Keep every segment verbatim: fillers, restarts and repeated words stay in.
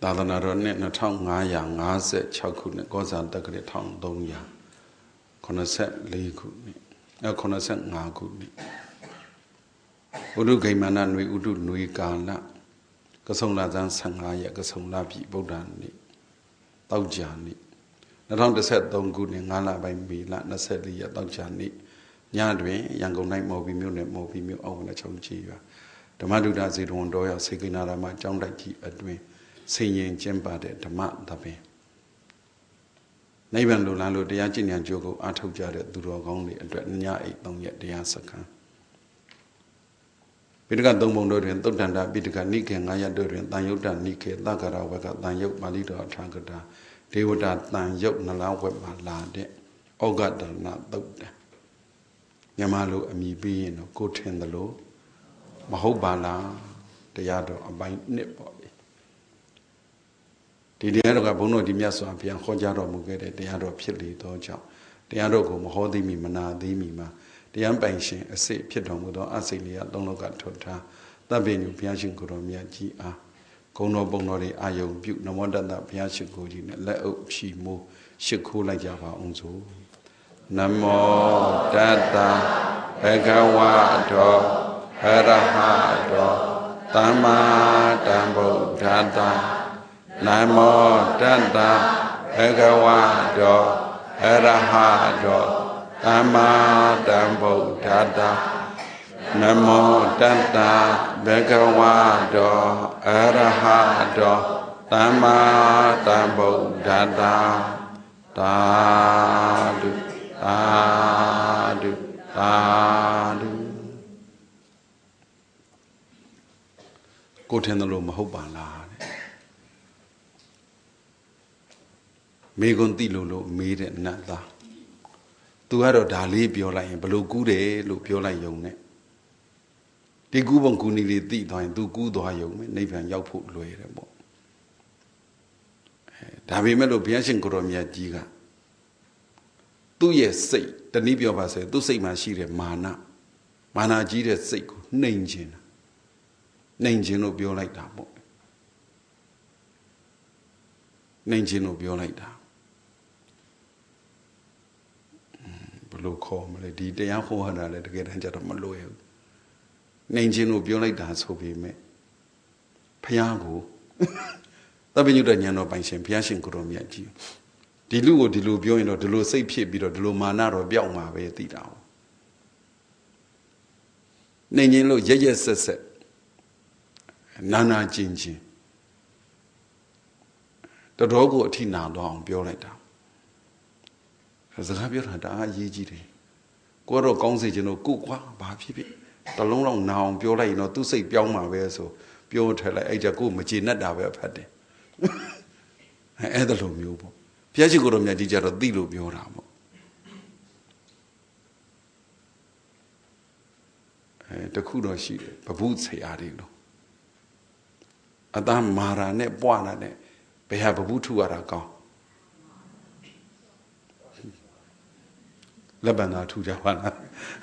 သာသနာတော်နှစ်နှစ်ထောင်ငါးရာငါးဆယ်ခြောက်ခုနှစ်ကောဇာတက္ကရာတစ်ထောင်သုံးရာခုနှစ်ဆယ်လေးခုနှစ်အဲခုနှစ်ဆယ်ငါးခုနှစ်ဥဒုဂိမန္နနွေဥဒုနွေကာလကဆုံလဇန်ဆယ်ငါးရက်ကဆုံလပြီဗုဒ္ဓနေ့တောက်ကြနေ့နှစ်ထောင်တစ်ဆယ်သုံးခုနှစ်ငါးလပိုင်းမေလနှစ်ဆယ်လေးရက်တောက်ကြနေ့ညတွင်ရန်ကုန်တိုင်းမော်ဘီမြို့နယ်မော်ဘီမြို့အောက်ဝင်ချုံကြီးရွာဓမ္မဒုဒဇေတဝန်တော်ရောက်စေကိနာရမကျောင်းတိုက်ကြီးအတွင်ဆင်ရင်ကျင်းပတဲ့ဓမ္မသဘင်နိဗ္ဗာန်လိုလားလို့တရားကျင့်ဉာဏ်ကြိုးကိုအားထုတ်ကြတဲ့သူတော်ကောင်းတွေအတွက်ညအိတ်သုံးရက်တရားစခန်းပိဋကသုံးပုံတို့တွင်သုတ္တန္တပိဋကနိကေငါးရက်တို့တွင်တန်ယုတ်တနိကေသက္ကရာဝကတန်ယုတ်ပါဠိတော်အထာကတာဒေဝတာတန်ယုတ်နလားဝက်မှာလာတဲ့ဩဃတနာသုတ်တံမြန်မာလိုအမိပြီးရင်တော့ကိုထင်သလိုမဟုတ်ပါလားတရားတော်အပိုင်းနှစ်ပေါ့လေဒီတရားတော်ကဘုန်းတော်ဒီမြတ်စွာဘုရားဟောကြားတော်မူခဲ့တဲ့တရားတော်ဖြစ်လေသောကြောင့်တရားတော်ကိုမဟောသိမီမနာသိမီမှာတရားပိုင်ရှင်အစစ်ဖြစ်တော်မူသောအစိတ်လေးရသုံးလောကထောထားတပ်ပင်ညူဘုရားရှင်ကိုတော်မြတ်ကြီးအားဂုဏ်တော်ပုံတော်တွေအာယုံပြုနမောတတဘုရားရှိခိုးကြီးနဲ့လက်အုပ်ဖြီမိုးရှိခိုးလိုက်ကြပါအောင်စို့နမောတတဘဂဝါတောဟရဟတောသမ္မာသမ္ဗုဒ္ဓတ္တနမောတတ္တဘဂဝါတောဟရဟတောသမ္မာသမ္ဗုဒ္ဓတ္တနမောတတ္တဘဂဝါတောအရဟတောသမ္မာသမ္ဗုဒ္ဓတ္တသာဓုသာဓုသာဓုကိုထင်တယ်လို့မဟုတ်ပါလားတဲ့မေကွန်တိလို့လို့မေးတဲ့နတ်သားသူကတော့ဒါလေးပြောလိုက်ရင်ဘလို့ကူးတယ်လို့ပြောလိုက်ရုံနဲ့ဒီကူးပုံကူးနီလေးသိသွားရင်သူကူးသွားရုံပဲနိဗ္ဗာန်ရောက်ဖို့လွယ်တယ်ပေါ့အဲဒါပေမဲ့လို့ဘုရားရှင်ကိုရောမြတ်ကြီးကသူ့ရဲ့စိတ်တနည်းပြောပါဆိုသူ့စိတ်မှာရှိတဲ့မာနမာနကြီးတဲ့စိတ်ကိုနှိမ်ခြင်းနှိမ်ခြင်းလို့ပြောလိုက်တာပေါ့နှိမ်ခြင်းလို့ပြောလိုက်တာဘလို့ခေါ်မလဲဒီတရားဟောတာလည်းတကယ်တမ်းကျတော့မလွယ်ဘူးနှိမ်ခြင်းလို့ပြောလိုက်တာဆိုပေမဲ့ဘုရားကိုသဗ္ဗညုတဉာဏ်တော်ပိုင်ရှင်ဘုရားရှင်ကိုရောမြတ်ကြီးဒီလူကိုဒီလိုပြောရင်တော့ဒီလိုစိတ်ဖြစ်ပြီးတော့ဒီလိုမာနတော့ပြောက်မှာပဲသိတာ။နှိမ်ခြင်းလို့ရက်ရက်ဆက်ဆက်နာနာကျင်ချင်းတော်တော်ကိုအထိနာတော့အောင်ပြောလိုက်တာ။စကားပြောတာဒါအရေးကြီးတယ်။ကိုကတော့ကောင်းစေခြင်းလို့ကိုကွာဘာဖြစ်ဖြစ်တလုံးလောက်နာအောင်ပြောလိုက်ရင်တော့သူ့စိတ်ပြောင်းမှာပဲဆိုပြောထည့်လိုက်အဲ့ကြကိုမကျေနပ်တာပဲဖတ်တယ်။အဲ့ဒါလိုမျိုးပေါ့ဘုရားရှိခိုးတော်မြတ်ကြီးကြတော့သိလို့ပြောတာပေါ့အဲတခုတော့ရှိတယ်ဘဘုဆရာတွေလို့အသားမာရာနဲ့ပွားတာနဲ့ဘယ်ဟာဘဘုထုရတာကောင်းလက်ပံသာထူကြပါလား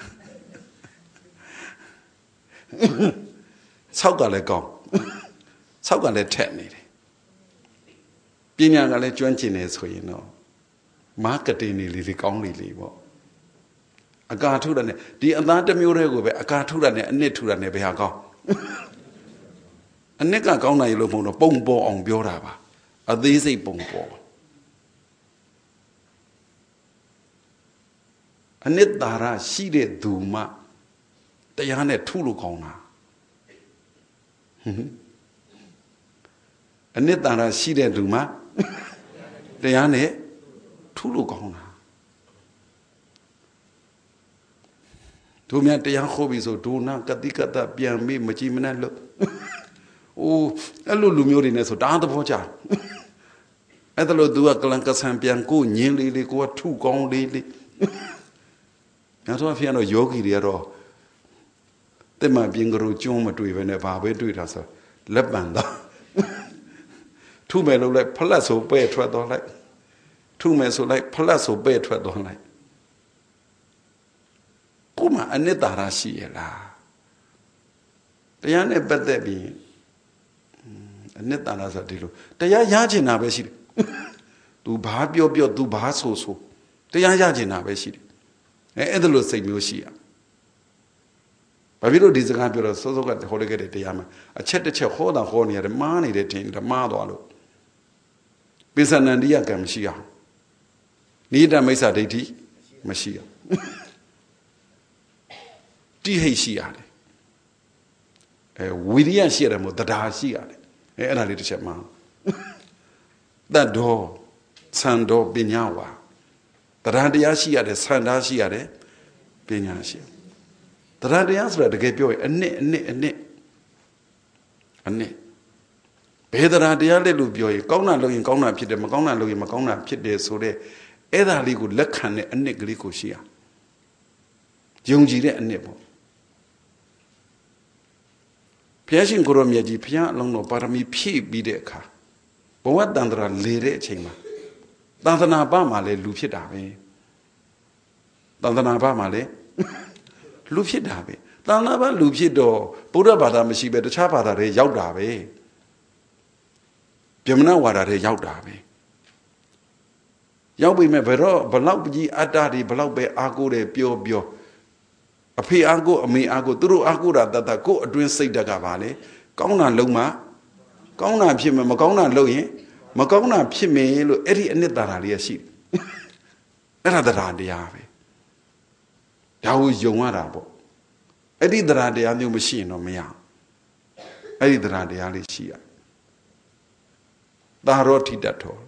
ဆောက်ကလည်းကောင်းဆောက်ကလည်းထက်နေတယ်ပညာကလည်းကျွမ်းကျင်နေဆိုရင်တော့မားကတင်နေလေကောင်းလေလေပေါ့အကာထုတာနဲ့ဒီအသားတစ်မျိုးတည်းကိုပဲအကာထုတာနဲ့အနှစ်ထုတာနဲ့ဘယ်ဟာကောင်းအနှစ်ကကောင်းနိုင်လို့မဟုတ်တော့ပုံပေါ်အောင်ပြောတာပါအသေးစိတ်ပုံပေါ်အနှစ်သာရရှိတဲ့သူမှတရားနဲ့ထုလို့ကောင်းတာအနှစ်သာရရှိတဲ့သူမှတရားနဲ့ထူးလို့ကောင်းတာတို့များတရားခေါ်ပြီးဆိုဒုနာကတိကတပြန်မေးမကြည်မနဲ့လို့အိုးအဲ့လိုလူမျိုးတွေနဲ့ဆိုတားသဘောကြအဲ့ဒါလို့သူကကလန်ကဆန်ပြန်ကိုညင်းလေးလေးကိုကထူကောင်းလေးလေးညတော့ဖျက်တော့ယောဂီတွေကတော့တက်မှပြင်ကြိုကျွန်းမတွေ့ပဲနဲ့ဘာပဲတွေ့တာဆိုလက်ပံသားထုမယ်လို့လိုက်ဖလက်ဆိုပဲ့ထွက်သွားလိုက်ထုမယ်ဆိုလိုက်ဖလက်ဆိုပဲ့ထွက်သွားလိုက်ကိုမအနှစ်သာရရှိရလားတရားနဲ့ပတ်သက်ပြီးနှစ်တန်လားဆိုဒီလိုတရားရကျင်တာပဲရှိတယ်သူဘာပြောပြောသူဘာဆိုဆိုတရားရကျင်တာပဲရှိတယ်အဲအဲ့ဒါလိုစိတ်မျိုးရှိရဘာဖြစ်လို့ဒီစကားပြောတော့စောစောကဟောလိုက်ခဲ့တဲ့တရားမှာအချက်တစ်ချက်ဟောတာဟောနေရတယ်မှားနေတဲ့ထင်တယ်မှားသွားလို့ပိဿနန္တိယကံမရှိအောင်နိဒမိစ္ဆာဒိဋ္ဌိမရှိအောင်တိဟိတ်ရှိရတယ်အဲဝိရိယရှိရတယ်မို့တရားရှိရတယ်အဲအဲ့ဒါလေးတစ်ချက်မှာတတ်တော်ဆံတော်ပညာဝါတရားတရားရှိရတယ်ဆန္ဒရှိရတယ်ပညာရှိတရားတရားဆိုတာတကယ်ပြောရင်အနှစ်အနှစ်အနှစ်အနှစ်ဘယ်တရားတရားလဲလို့ပြောရင်ကောင်းတာလုပ်ရင်ကောင်းတာဖြစ်တယ်မကောင်းတာလုပ်ရင်မကောင်းတာဖြစ်တယ်ဆိုတဲ့အဲ့ဒါလေးကိုလက်ခံတဲ့အနှစ်ကလေးကိုရှိရယုံကြည်တဲ့အနှစ်ပေါ့ဘုရားရှင်ကိုရောမြတ်ကြီးဘုရားအလုံးတော်ပါရမီဖြည့်ပြီးတဲ့အခါဘဝတန်ត្រာလေတဲ့အချိန်မှာသန္တနာပမှာလည်းလူဖြစ်တာပဲသန္တနာပမှာလည်းလူဖြစ်တာပဲသန္တနာပလူဖြစ်တော့ဗုဒ္ဓဘာသာမရှိပဲတခြားဘာသာတွေရောက်တာပဲဗြဟ္မဏဝါဒတွေရောက်တာပဲရောက်ပြီမဲ့ဘယ်တော့ဘလောက်ကြီးအတ္တတွေဘလောက်ပဲအားကိုးတယ်ပြောပြောအဖေအားကိုးအမေအားကိုးသူတို့အားကိုးတာတတ်တတ်ကိုယ်အတွင်းစိတ်တက်ကပါလေကောင်းတာလုံးမှကောင်းတာဖြစ်မယ်မကောင်းတာလုပ်ရင်မကောင်းတာဖြစ်မယ်လို့အဲ့ဒီအနှစ်သာရလေးရှိတယ်အဲ့ဒါတရားတရားပဲဒါကိုယုံရတာပေါ့အဲ့ဒီတရားတရားမျိုးမရှိရင်တော့မရအဲ့ဒီတရားတရားလေးရှိရသာရောထိတတ်တော်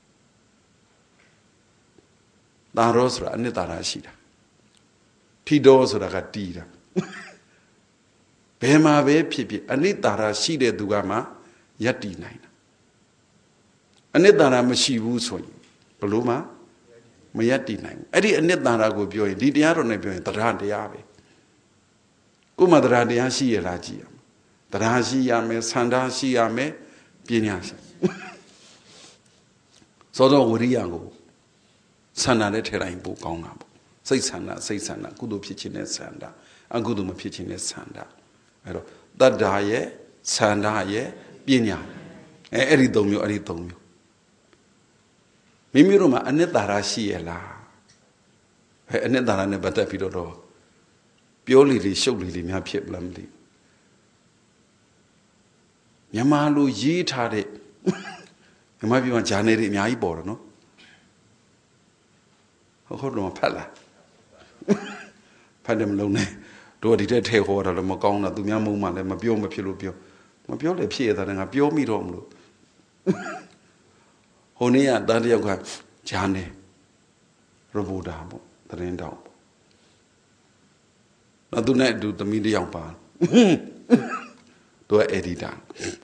သာရောဆိုတာအနှစ်သာရရှိတာထိတော်ဆိုတာကတီးတာဘယ်မှာပဲဖြစ်ဖြစ်အနှစ်သာရရှိတဲ့သူကမှယက်တည်နိုင်တာအနှစ်သာရမရှိဘူးဆိုရင်ဘလို့မှမယက်တည်နိုင်ဘူးအဲ့ဒီအနှစ်သာရကိုပြောရင်ဒီတရားတော်နဲ့ပြောရင်တရားတရားပဲကိုယ်မှတရားတရားရှိရလားကြည့်ရမယ်တရားရှိရမယ်ဆန္ဒရှိရမယ်ပညာရှိစောစောဝိရိယကိုဆန္ဒနဲ့ထည့်လိုက်ပို့ကောင်းတာပေါ့စိတ်ဆန္ဒစိတ်ဆန္ဒကုသိုလ်ဖြစ်ခြင်းနဲ့ဆန္ဒအကုသိုလ်မဖြစ်ခြင်းနဲ့ဆန္ဒအဲ့တော့တတ္တာရဲ့ဆန္ဒရဲ့ပညာအဲအဲ့ဒီသုံးမျိုးအဲ့ဒီသုံးမျိုးမိမိတို့မှာအနှစ်သာရရှိရလားအဲအနှစ်သာရနဲ့ပတ်သက်ပြီးတော့ပြောလီလီရှုပ်လီလီများဖြစ်လားမသိမြန်မာလိုရေးထားတဲ့မြန်မာပြည်မှာဂျာနယ်တွေအများကြီးပေါ်တယ်နော်ဟုတ်တော့ဖတ်လားဖတ်တယ်မလုံးနဲ့တို့ဒီတဲ့ထဲဟောတာလည်းမကောင်းတာသူများမုံမှလည်းမပြောမဖြစ်လို့ပြောမပြောလည်းဖြစ်ရတာငါပြောမိတော့မလို့ဟိုနေ့ကတန်းတယောက်ကဂျာနယ်ရပိုတာပေါ့သတင်းတောက်ပေါ့နောက်သူနဲ့အတူသမီးတယောက်ပါသူကအက်ဒီတာ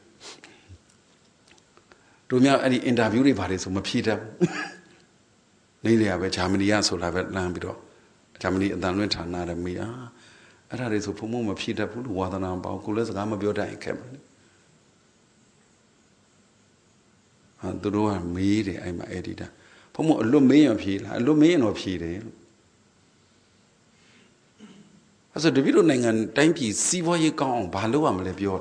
တို့များအဲ့ဒီအင်တာဗျူးတွေပါတယ်ဆိုမဖြေတတ်ဘူးနေနေရပဲဂျာမနီကဆိုတာပဲလမ်းပြီးတော့ဂျာမနီအတန်လွင့်ဌာနရမေးอ่ะအဲ့ဒါတွေဆိုဘုံဘုံမဖြေတတ်ဘူးလို့ဝါသနာပေါကိုလည်းစကားမပြောတတ်ရင်ခက်မှာဟာသူတို့ကမေးတယ်အဲ့မှာအဲ့ဒီတာဘုံဘုံအလွတ်မေးရင်ဖြေလားအလွတ်မေးရင်တော့ဖြေတယ်လို့အဲ့ဆိုတပည့်တို့နိုင်ငံတိုင်းပြည်စီးပွားရေးကောင်းအောင်ဘာလုပ်ရမလဲပြော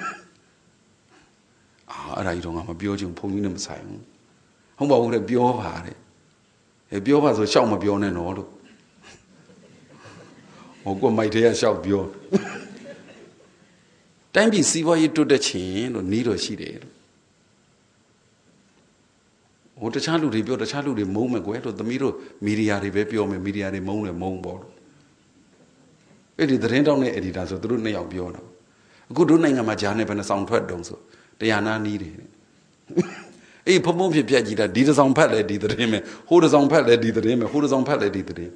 အာအဲ့ဒါကြီးတော့ငါမပြောချင်ဘုံကြီးနဲ့မဆိုင်ဘူးဟုတ်ပါဘူးတဲ့ပြောပါတဲ့အဲပြောပါဆိုရှောက်မပြောနဲ့တော့လို့ဟိုကိုမိုက်တဲ့ကရှောက်ပြောတိုင်းပြည်စီးပွားရေးတိုးတက်ခြင်းလို့နီးတော့ရှိတယ်လို့ဟိုတခြားလူတွေပြောတခြားလူတွေမုန်းမယ်ကွယ်လို့သမီးတို့မီဒီယာတွေပဲပြောမယ်မီဒီယာတွေမုန်းတယ်မုန်းပေါ့လို့အဲ့ဒီသတင်းတောက်နဲ့အက်ဒီတာဆိုသူတို့နှစ်ယောက်ပြောတာအခုတို့နိုင်ငံမှာဂျာနယ်ဘယ်နှဆောင်ထွက်တုံးဆိုတရားနာနီးတယ်အေးဖုံဖုံဖြစ်ပြက်ကြည့်တာဒီတစ်ဆောင်ဖတ်လဲဒီသတင်းပဲဟိုတစ်ဆောင်ဖတ်လဲဒီသတင်းပဲဟိုတစ်ဆောင်ဖတ်လဲဒီသတင်း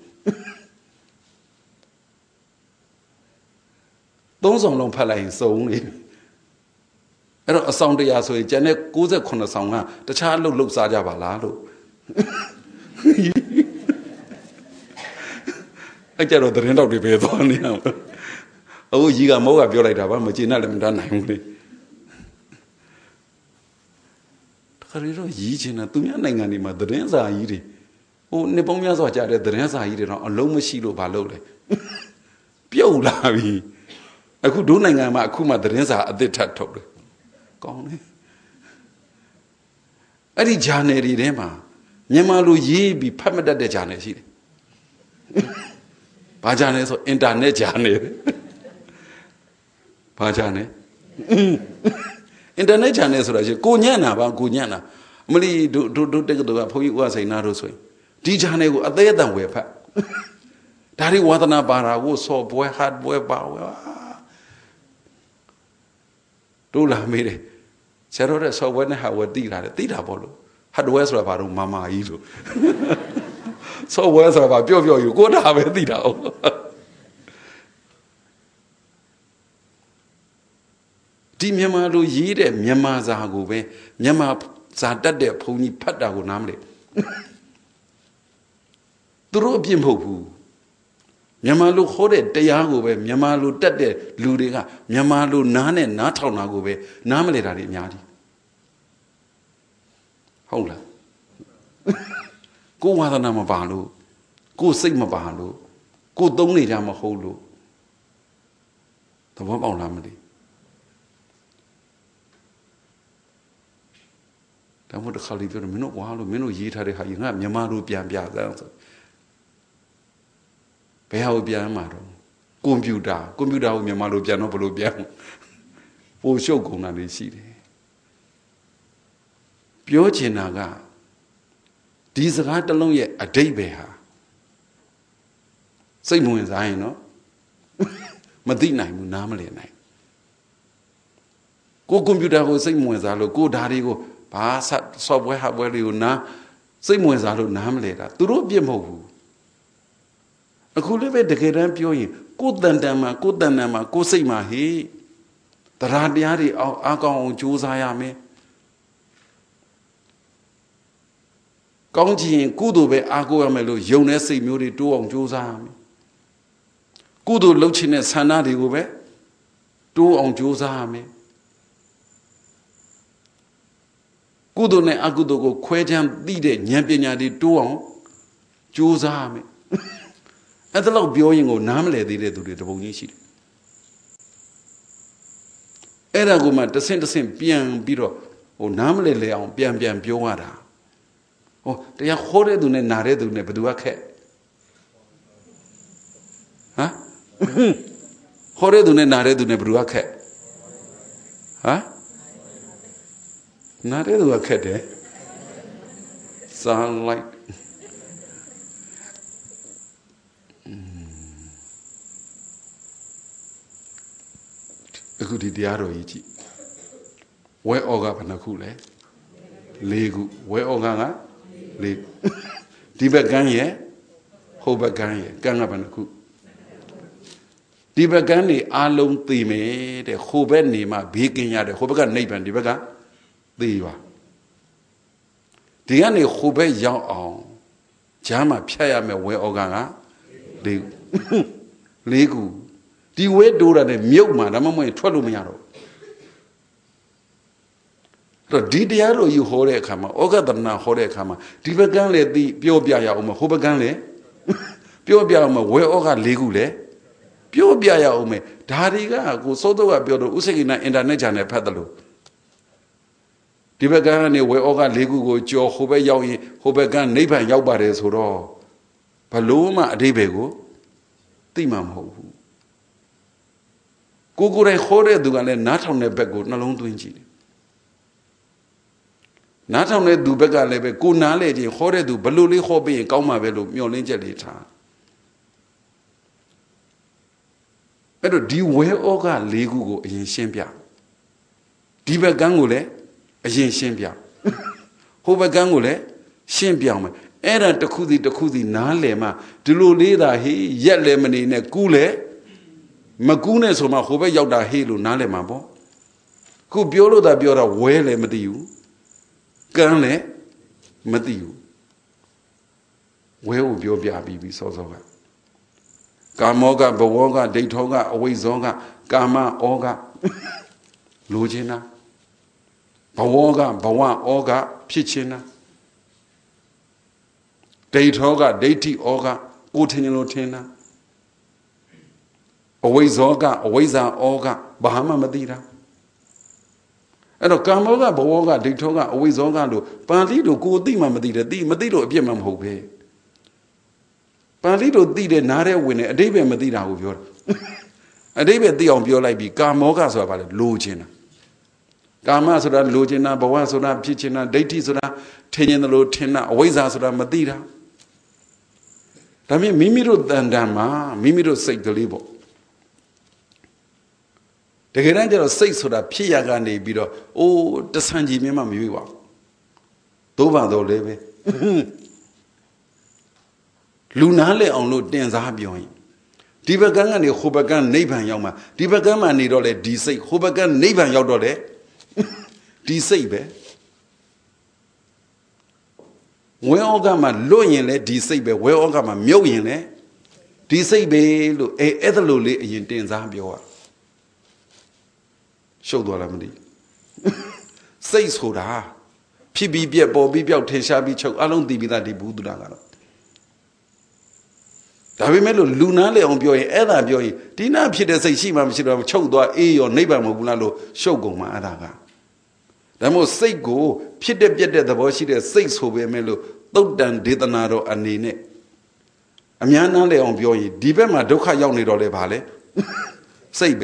သုံးဆောင်လုံးဖတ်လိုက်ရင်စုံနေအဲ့တော့အဆောင်တရားဆိုရင်ကျန်တဲ့၉၈ဆောင်ကတခြားအလုပ်လုပ်စားကြပါလားလို့အဲ့ကြတော့သတင်းတောက်တွေပဲသွားနေအောင်အခုကြီးကမောကပြောလိုက်တာပါမကျေနပ်လည်းမတတ်နိုင်ဘူးလေခရီးတော့ရည်ချင်တာသူများနိုင်ငံတွေမှာသတင်းစာကြီးတွေဟိုနှစ်ပေါင်းများစွာကြာတဲ့သတင်းစာကြီးတွေတော့အလုံးမရှိလို့မလုပ်လဲပြုတ်လာပြီအခုဒုနိုင်ငံမှာအခုမှသတင်းစာအသစ်ထပ်ထုတ်တယ်ကောင်းတယ် Adi Janeri Rema, Yamalu Yibi, Pamada de Janesi. Pajane so internet Jane. Pajane. Internet Jane so Kunyana, Kunyana. Mali do do take the Poy was a Narosway. Dijane, a day than wepa. Daddy Watana Bara was so boy hard boy bow. Dula made it. Sarah saw when I would deal at the Didabolo. Had words about Mamma Ilu. So words about Pio, you go to have a Didao. Dimyamalu Yide, Myama Zagube, Myama Zadade, Pony Padago Namle. Duro Bimho. Myamalu Hode, Deyagobe, Myamalu Dade, Ludiga, Myamalu Nane, Natanagobe, Namle Radignadi. Hola. Go Wadanama Balu, go Sigma Balu, go Doni Yama Holu. The Wabao Lamadi. That would the Khalifa Mino Walu, Mino Yitari Hayana, Yamalu Biambia. Behau Biamaro. Computer, computer, Yamalu Biano Bian. For Shoguna de City. Piochinaga. These are not alone yet a day beha. Same way as I know. Madina Munamali night. Go computer go same way as I look, go daddy go, pass at software where you na, same way as I look namleta. To rob your move. A cool live at the Kedan Pioy, good than Dama, good than Nama, go say my he. The Radiari of Agon Jews I am. Công trình cú đồ về ago mà lo yêu nè xây miêu đi tu ông chú sa cú đồ lâu chín nè sana đi cô bé tu ông chú sa mẹ cú đồ nè ago đồ cô khoe chăm đi để nhẹ bề nhà đi tu ông chú sa mẹ anh ta lâu biểu hiện cô nam lệ đi để tu để tu bông như vậyအဲ့ဒါကိုမှတဆင့်တဆင့်ပြန်ပြီးတော့ဟိုနားမလဲလဲအောင်ပြန်ပြန်ပြောရတာ Oh, they are horrid to Nare to Nebuduake. Huh? Horrid to Nare to Nebuduake. Huh? Nare to a cat, eh? Sound like. A good diaro ichi. Where Oga Panacule? Legu, where Oganga? Diba Ganye, Hoba Ganye, Gangabanaku. Diba Gani, Alum Time, the Hobeni, my beginning at the Hobagan Napan, Dibaga, Diva. Diani Hobe Yang on Jama Piam, where Oganga, the Legu. The way do that a milkman, I'm a twelve. The Didiaro you hore kama, Oga Dana hore kama, Divaganle the Piobiaya Uma, Hobaganle, Piobiama, where Oga Legule, Piobiaya Ume, Dariga, go Soto Abiodo, Usegina, and the Nejane Padalo. Divagani, where Oga Legu go, Joe, Hobe Yawi, Hobegan, Neighbor, Yabares, Horo, Paloma, Debego, Timam Ho. Gugure hore dugale, not on the bego, no long to injili. Not only do Bega lebe, go knowledge, horrid do Baluli hobby, Goma velo, Miolinja later. But do you wear Oga Legugo in Shempia? Diva Gangule, a Yin Shempia. Hoba Gangule, Shempiam, Era the Kudi the Kudi Nalema, Dulu Lida he, yet lemony ne Gule, Magunes or Mahoba Yoda Helu Nalemabo. Who Biolo da Biora well emadiu? Ganle Madiu. Where will your baby so? Gamoga, Bawoga, Daytoga, Awayzonga, Gama, Oga, Lugina, Bawoga, Bawa, Oga, Pichina, Daytoga, Dayti, Oga, Utinotena, Awayzoga, Awayza, Oga, Bahama Madira. အဲ့တော့ကာမောကဘဝကဒိဋ္ဌောကအဝိဇ္ဇောကလို့ပါဠိလိုကိုသိမှမသိတယ်သိမသိလို့အပြစ်မှမဟုတ်ပဲပါဠိလိုသိတဲ့နားတဲ့ဝင်တဲ့အတိပ္ပယ်မသိတာကိုပြောတာအတိပ္ပယ်သိအောင်ပြောလိုက်ပြီးကာမောကဆိုတာဘာလဲလိုချင်တာကာမဆိုတာလိုချင်တာဘဝဆိုတာဖြစ်ချင်တာဒိဋ္ဌိဆိုတာထင်ရင်လို့ထင်တာအဝိဇ္ဇာဆိုတာမသိတာဒါမြင်မိမိတို့တန်တန်မှာမိမိတို့စိတ်ကလေးပေါ့တကယ်တမ်းကျတော့စိတ်ဆိုတာဖြစ်ရကနေပြီးတော့အိုးတဆန်ကြီးမြင်မှမရွေးပါဘူးသို့ပါတော့လည်းပဲလူနာလေအောင်လို့တင်စားပြောရင်ဒီဘက်ကန်းကနေဟိုဘက်ကန်းနိဗ္ဗာန်ရောက်မှာဒီဘက်ကန်းမှာနေတော့လေဒီစိတ်ဟိုဘက်ကန်းနိဗ္ဗာန်ရောက်တော့လေဒီစိတ်ပဲဝဲဩကမှာလွတ်ရင်လေဒီစိတ်ပဲဝဲဩကမှာမြုပ်ရင်လေဒီစိတ်ပဲလို့အဲအဲ့ဒါလို့လေးအရင်တင်စားပြောရရှုပ်သွားလားမသိစိတ်ဆိုတာဖြစ်ပြီးပြက်ပေါ်ပြီးပြောက်ထင်ရှားပြီးချုပ်အလုံးတည်ပြီးသားဒီဘူးတူတာကတော့ဒါပေမဲ့လို့လူနာလေအောင်ပြောရင်အဲ့ဒါပြောရင်ဒီနာဖြစ်တဲ့စိတ်ရှိမှမရှိတော့ချုပ်သွားအေးရောနိဗ္ဗာန်မဟုတ်ဘူးလားလို့ရှုပ်ကုန်မှာအဲ့ဒါကဒါမို့စိတ်ကိုဖြစ်တဲ့ပြက်တဲ့သဘောရှိတဲ့စိတ်ဆိုပေမဲ့လို့သုတ်တန်ဒေသနာတော်အနေနဲ့အများနာလေအောင်ပြောရင်ဒီဘက်မှာဒုက္ခရောက်နေတော့လေဘာလဲစိတ်ပဲ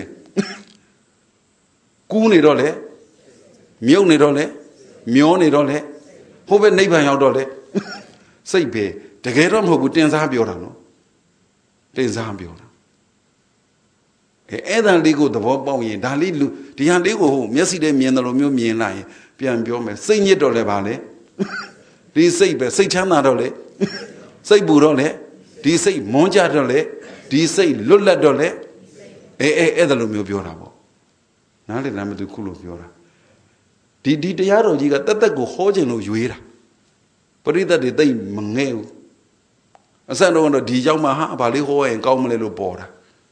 ကူးနေတော့လေမြုပ်နေတော့လေမျောနေတော့လေဟိုဘက်နိဗ္ဗာန်ရောက်တော့လေစိတ်ပဲတကယ်တော့မဟုတ်ဘူးတင်စားပြောတာနော်တင်စားပြောတာအဲအဲ့ဒါလေးကိုသဘောပေါက်ရင်ဒါလေးလူဒီဟာလေးကိုဟိုမျက်စိနဲ့မြင်တယ်လို့မျိုးမြင်လိုက်ရင်ပြန်ပြောမယ်စိတ်ညစ်တော့လေပါလေဒီစိတ်ပဲစိတ်ချမ်းသာတော့လေစိတ်ပူတော့လေဒီစိတ်မွန်းကြတော့လေဒီစိတ်လွတ်လပ်တော့လေအဲအဲအဲ့ဒါလိုမျိုးပြောတာပေါ့နားလေနားမသူခုလိုပြောတာဒီဒီတရားတော်ကြီးကတက်တက်ကိုဟောခြင်းလို့ရွေးတာပရိသတ်တွေသိမငဲ့ဘူးအစတော့တော့ဒီရောက်မှဟာဘာလေးဟောရင်ကောင်းမလဲလို့ပေါ်တာ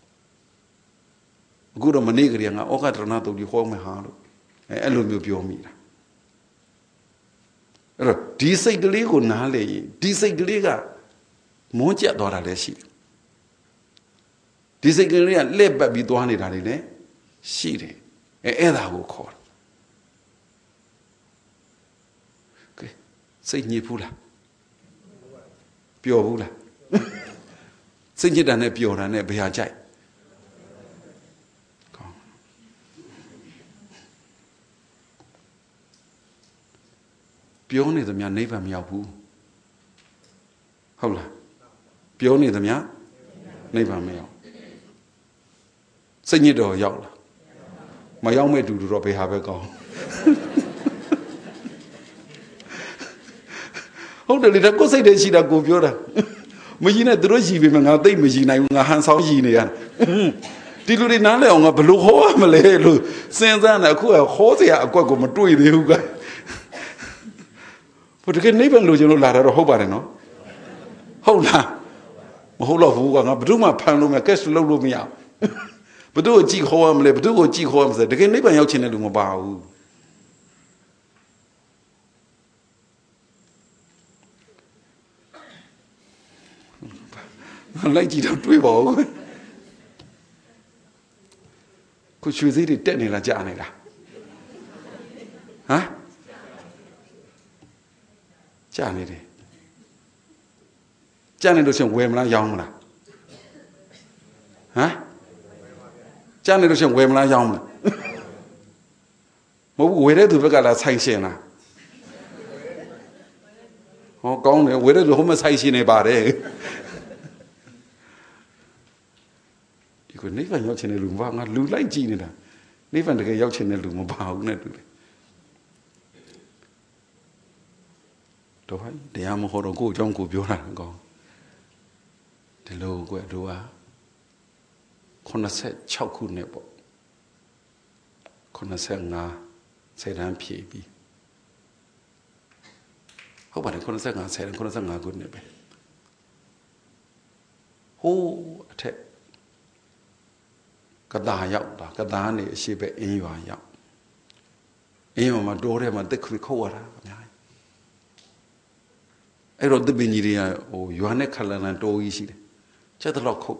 အခုတော့မနေ့ကလေးကဩဃတရဏတုတ်ကြီးဟောမယ်ဟာလို့အဲအဲ့လိုမျိုးပြောမိတာအဲ့တော့ဒီစိတ်ကလေးကိုနားလေရင်ဒီစိတ်ကလေးကမွန်းကျက်သွားတာလည်းရှိတယ်ဒီစိတ်ကလေးကလက်ပတ်ပြီးသွားနေတာတွေလည်းရှိတယ်အဲအဲ့ဒါကိုခေါ်တယ်ကဲစိတ်ညစ်ဘူးလားပျော်ဘူးလားစိတ်ညစ်တာနဲ့ပျော်တာနဲ့ဘယ်ဟာကြိုက်ပြောနေသမျှနိဗ္ဗာန်မရောက်ဘူးဟုတ်လားပြောနေသမျှနိဗ္ဗာန်မရောက်စိတ်ညစ်တော့ရောက်လားမရောက်မဲ့တူတူတော့ဘယ်ဟာပဲကောင်းဟုတ်တယ်လေဒါကိုယ်စိတ်တည်းရှိတာကိုပြောတာမကြီးနဲ့သူတို့ရှိပြီမငါသိမကြီးနိုင်ဘူးငါဟန်ဆောင်ရှိနေရဒီလူတွေနားလဲအောင်ငါဘလို့ဟောရမလဲလို့စဉ်းစားနေအခုကဟောစရာအကွက်ကိုမတွေ့သေးဘူးကဘုတကယ်နိဗ္ဗာန်လိုချင်လို့လာတာတော့ဟုတ်ပါတယ်နော်ဟုတ်လားမဟုတ်တော့ဘူးကငါဘယ်သူမှဖန်လို့မကက်စ်လုပ်လို့မရဘယ်သူကိုကြည့်ခေါ်ရမလဲဘယ်သူကိုကြည့်ခေါ်ရမလဲတကယ်နိဗ္ဗာန်ရောက်ချင်တဲ့လူမပါဘူးလိုက်ကြည့်တော့တွေးပါဦးခုရွှေစည်းတွေတက်နေလားကြာနေလားဟမ်ကြာနေတယ်ကြာနေလို့ရှင်ဝယ်မလားရောင်းမလားဟမ်ကြာနေလို့ရှင်ဝယ်မလားရောင်းမလားမဟုတ်ဘူးဝယ်တဲ့သူဘက်ကလားဆိုင်ရှင်လားဟောကောင်းတယ်ဝယ်တဲ့သူဟိုမှာဆိုင်ရှင်နေပါတယ်ဒီကိုနိဗ္ဗာန်ရောက်ချင်တဲ့လူမပါငါလူလိုက်ကြည့်နေတာနိဗ္ဗာန်တကယ်ရောက်ချင်တဲ့လူမပါဘူးနဲ့တူတယ်တော့ဟိုတရားမဟောတော့ကိုယ့်အကြောင်းကိုပြောတာကောင်းဒီလိုကွယ်တို့ကခုနှစ်ဆယ့်ခြောက်ခုနှစ်ပေါ့ခုနှစ်ဆယ့်ငါဆယ်တန်းဖြည့်ပြီးဟုတ်ပါတယ်ခုနှစ်ဆယ့်ငါဆယ်တန်းခုနှစ်ဆယ့်ငါခုနှစ်ပဲဟိုးအထက်ကတာရောက်တာကတာနေအရှိပဲအင်းရွာရောက်အင်းရွာမှာတိုးထဲမှာတက်ခွေခုတ်ရတာအများကြီးအဲ့တော့တပင်ကြီးတွေကဟိုရွာနဲ့ခလန်လန်တိုးကြီးရှိတယ်ချက်တော့ခုတ်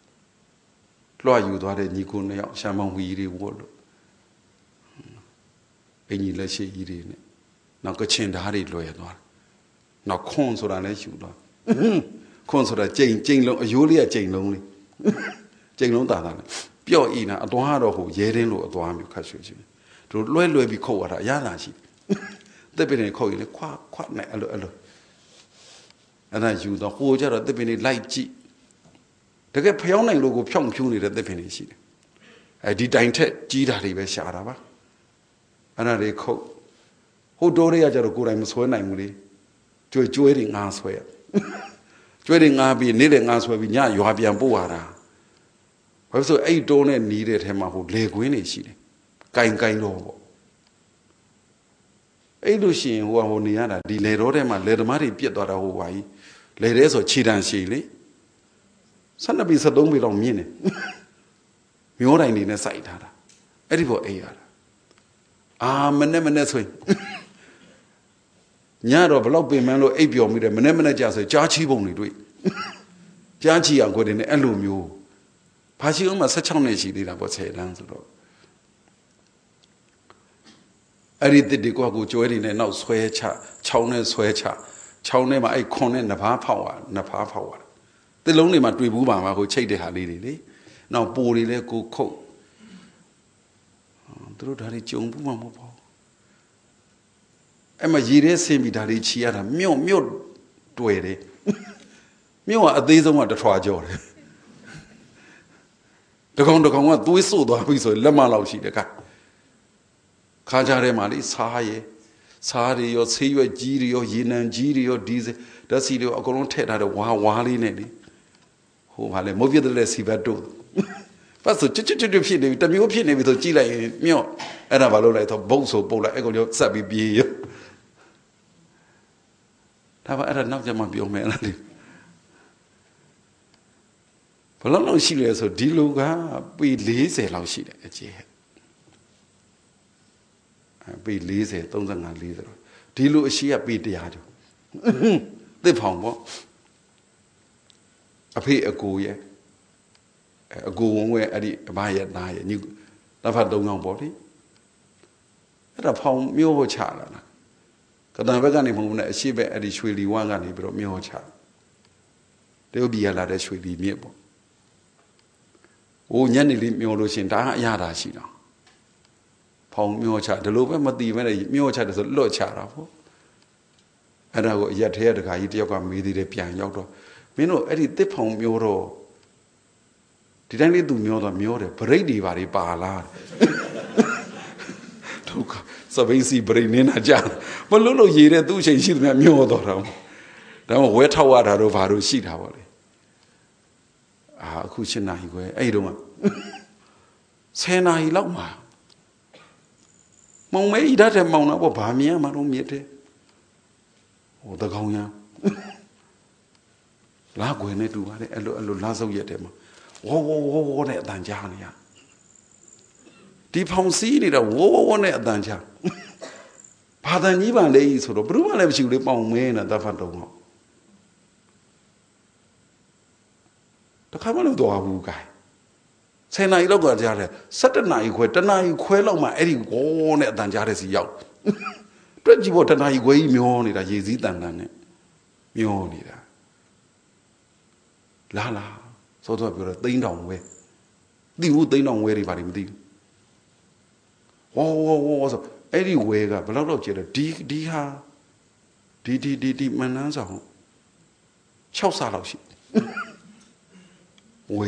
လွှတ်ယူသွားတဲ့ညီကိုနှစ်ယောက်ရှာမောင်ဝီတွေဝတ်လို့င်ကြီးလက်ရှိကြီးတွေနဲ့နောက်ကချင်ဓာတ်တွေလွယ်သွားနောက်ခွန်းဆိုတာလည်းယူသွားခွန်းဆိုတာကြိမ်ကြိမ်လုံးအယိုးလေးကကြိမ်လုံးလေးကြိမ်လုံးတာတာလေပျော့ဤနာအသွားတော့ဟိုရဲတင်းလို့အသွားမျိုးခတ်ရွှေ့ရွှေ့တို့လွဲလွဲပြီးခုတ်ရတာအရသာရှိတစ်ပင်တွေခုတ်ရင်လေခွာခွာနဲ့အဲ့လိုအဲ့လိုအဲ့ဒါယူတော့ဟိုကြတော့တစ်ပင်တွေလိုက်ကြည့်တကယ်ဖျောင်းနိုင်လို့ကိုဖြောင်းဖြူးနေတဲ့တစ်ပင်တွေရှိတယ်အဲဒီတိုင်ထက်ကြီးတာတွေပဲရှာတာပါအဲ့ဒါတွေခုတ်ဟိုတိုးတွေကကြတော့ကိုယ်တိုင်မဆွဲနိုင်ဘူးလေကျွဲကျွဲတွေငါဆွဲကျွဲတွေငါပြီးနေတဲ့ငါဆွဲပြီးညရွာပြန်ပို့ရတာဘာလို့ဆိုအဲ့တိုးနဲ့နီးတဲ့ထဲမှာဟိုလေကွင်းတွေရှိတယ်ကင်ကင်တော့ပေါ့အဲ့လိုရှိရင်ဟိုဟိုနေရတာဒီလေတော့ထဲမှာလေသမားတွေပြက်သွားတာဟိုပါကြီးလေတဲ့ဆိုခြေတန်းရှိလေဆယ်နှစ်ปีဆယ်သုံးปีတော့မြင့်တယ်မျိုးတိုင်းနေနဲ့စိုက်ထားတာအဲ့ဒီပေါ်အိပ်ရတာအာမနဲ့မနဲ့ဆိုရင်ညတော့ဘလောက်ပင်မန်းလို့အိပ်ပျော်မိတယ်မနဲ့မနဲ့ကြာဆိုကြားချီးပုံတွေတွေ့ကြားချီအောင်ကိုယ်တွေနဲ့အဲ့လိုမျိုးဘာရှိအောင်မှဆယ်ခြောက်နှစ်ရှိသေးတာပေါ့ဆယ်တန်းဆိုတော့အဲ့ဒီတစ်ဒီကွာကိုကျွဲတွေနဲ့နောက်ဆွဲချချောင်းနဲ့ဆွဲချချောင်းထဲမှာအဲ့ခွန်နဲ့နဖားဖောက်ရနဖားဖောက်ရတစ်လုံးတွေမှာတွေ့ဘူးပါမှာကိုချိတ်တဲ့ဟာလေးတွေလေနောက်ပိုတွေလည်းကိုခုတ်သူတို့ဒါတွေကြုံဘူးမှမဟုတ်ပါဘူးအဲ့မှာရေထဲဆင်းပြီးဒါတွေချီရတာမြုံမြုံတွေ့တယ်မြုံကအသေးဆုံးကတထွာကြောတယ်တကောင်တကောင်ကသွေးစို့သွားပြီဆိုလက်မလောက်ရှိတယ်ကခါကြထဲမှာလေစားရဲစားတွေရောဆေးရွက်ကြီးတွေရောရေနံကြီးတွေရောဒီဇယ်ဓာတ်ဆီတွေရောအကုန်လုံးထည့်ထားတဲ့ဝါဝါလေးနဲ့လေဟိုဘာလဲမုတ်ပြတဲ့လက်စီဘတ်တို့ပတ်ဆိုချွတ်ချွတ်ချွတ်ဖြစ်နေပြီတမျိုးဖြစ်နေပြီဆိုကြည့်လိုက်ရင်မြော့အဲ့ဒါဘာလို့လဲဆိုဘုတ်ဆိုပုတ်လိုက်အဲ့ကောင်ရောဆက်ပြီးပြေးရဒါပါအဲ့ဒါနောက်ကျမှပြောမယ်အဲ့ဒါလေးဘယ်လောက်လောက်ရှိလဲဆိုဒီလူကပေလေးဆယ်လောက်ရှိတယ်အကျေပေလေးဆယ်သုံးဆယ်ငါလေးဆယ်ဒီလူအရှိကပေတစ်ရာကျော်တစ်ဖောင်ပေါ့အဖေအကိုရဲ့အကိုဝုံဝဲအဲ့ဒီအမရဲ့သားရဲ့ညီတစ်ဖက်သုံးယောက်ပေါ့လေအဲ့ဒါဖောင်မျိုးဖို့ချလာလားကတန်ဘက်ကနေမဟုတ်ဘူးနဲ့အရှိဘက်အဲ့ဒီရွှေလီဝမ်းကနေပြီးတော့မျိုးချတရုတ်ပြည်ရလာတဲ့ရွှေလီမြစ်ပေါ့ဟိုညနေလေးမျိုးလို့ရှင်ဒါအရသာရှိတာဖောင်မျိုးချဒီလိုပဲမတီးမဲ့မျိုးချတယ်ဆိုလွတ်ချတာပေါ့အဲ့ဒါကိုအရက်ထဲတခါကြီးတယောက်ကမေးသေးတယ်ပြန်ရောက်တော့မင်းတို့အဲ့ဒီတစ်ဖောင်မျိုးတော့ဒီတိုင်းလေးသူမျိုးတော့မျိုးတယ်ဗရိတ်တွေပါတွေပါလားဒုက္ခစပိန်စီဗရိတ်နေတာကြာမလို့လို့ရေးတဲ့သူ့အချိန်ရှိသမျှမျိုးတော့တော့ဒါမှဝဲထောက်ရတာတော့ဘာလို့ရှိတာပေါ့လေအာအခုရှင်းနိုင်ခွဲအဲ့ဒီတော့ဆယ်နာရီလောက်မှာမောင်မဲဤတတ်တယ်မောင်တော့ဘာမြင်ရမှာတော့မြစ်တယ်ဟိုတကောင်ရလာကွယ်နဲ့တူပါတယ်အဲ့လိုအဲ့လိုလာစုပ်ရက်တယ်မှာဝေါဝေါဝေါဝေါနဲ့အတန်ကြားနေရဒီဖောင်စီးနေတာဝေါဝေါဝေါနဲ့အတန်ကြားဘာတန်ကြီးပါလဲဆိုတော့ဘယ်သူမှလည်းမရှိဘူးလေပေါင်မဲနဲ့တဖတ်တော့တခါမှလည်းတော့ဘူးကဲဆယ်နာရီလောက်ကကြားတယ်ဆယ်တနာရီခွဲတနာရီခွဲလောက်မှအဲ့ဒီဝေါနဲ့အတန်ကြားတဲ့စီရောက်တွက်ကြည့်ဖို့တနာရီခွဲကြီးမျောနေတာရေစည်းတန်တန်နဲ့မျောနေတာလာလာစောစောပြောတော့သိန်းတောင်ဝဲသိဘူးသိန်းတောင်ဝဲတွေဘာတွေမသိဘူးဝေါဝေါဝေါဆိုအဲ့ဒီဝဲကဘယ်လောက်တော့ကျတယ်ဒီဒီဟာဒီဒီဒီဒီမနှမ်းဆောင်၆ဆလောက်ရှိဝဲ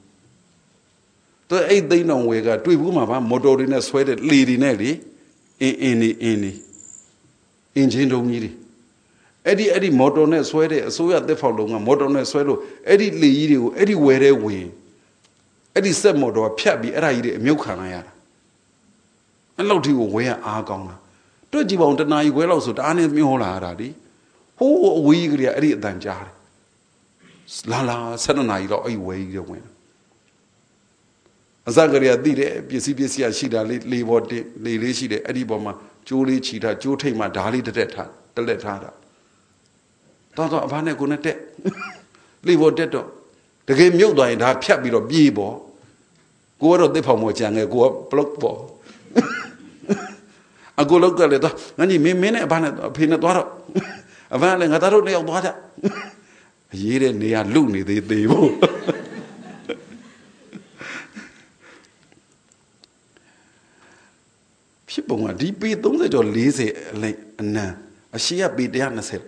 တော့အဲ့သိန်းတောင်ဝဲကတွေ့ဘူးမှာဗာမော်တော်တွေနဲ့ဆွဲတဲ့လေတွေနဲ့လေအင်းအင်းနေအင်းနေအင်ဂျင်တုံးကြီးတွေအဲ့ဒီအဲ့ဒီမော်တော်နဲ့ဆွဲတဲ့အစိုးရတစ်ဖောက်လုံးကမော်တော်နဲ့ဆွဲလို့အဲ့ဒီလေကြီးတွေကိုအဲ့ဒီဝဲတဲ့ဝင်အဲ့ဒီစက်မော်တော်ကဖြတ်ပြီးအဲ့ဒါကြီးတွေအမြုပ်ခံလိုက်ရတာအဲ့လောက်ထိကိုဝဲရအားကောင်းတာတွက်ကြည့်ပါဦးတနာရီခွဲလောက်ဆိုတအားနဲ့မျောလာတာဒီဟိုးအဝေးကြီးကလေးအဲ့ဒီအတန်ကြားတယ်လာလာဆယ်နာရီလောက်အဲ့ဒီဝဲကြီးတွေဝင်အစကလေးကသိတယ်ပစ္စည်းပစ္စည်းရှိတာလေးလေပေါ်တင်လေလေးရှိတယ်အဲ့ဒီပေါ်မှာကျိုးလေးချီထားကျိုးထိတ်မှာဓာလေးတက်တက်ထားတက်လက်ထားတာတော့တော့အဖားနဲ့ကိုနဲ့တက်လေပေါ်တက်တော့တကယ်မြုပ်သွားရင်ဒါဖြတ်ပြီးတော့ပြေးပေါ်ကိုကတော့တစ်ဖောင်မောကြံငယ်ကိုကဘလော့ပေါ် a go look at it, and you may mean a banner, a pinatoro. A van and a little nail water. Ye didn't near loony, they will. People want deep beat, don't they? Don't lazy like a sheer beat the other said.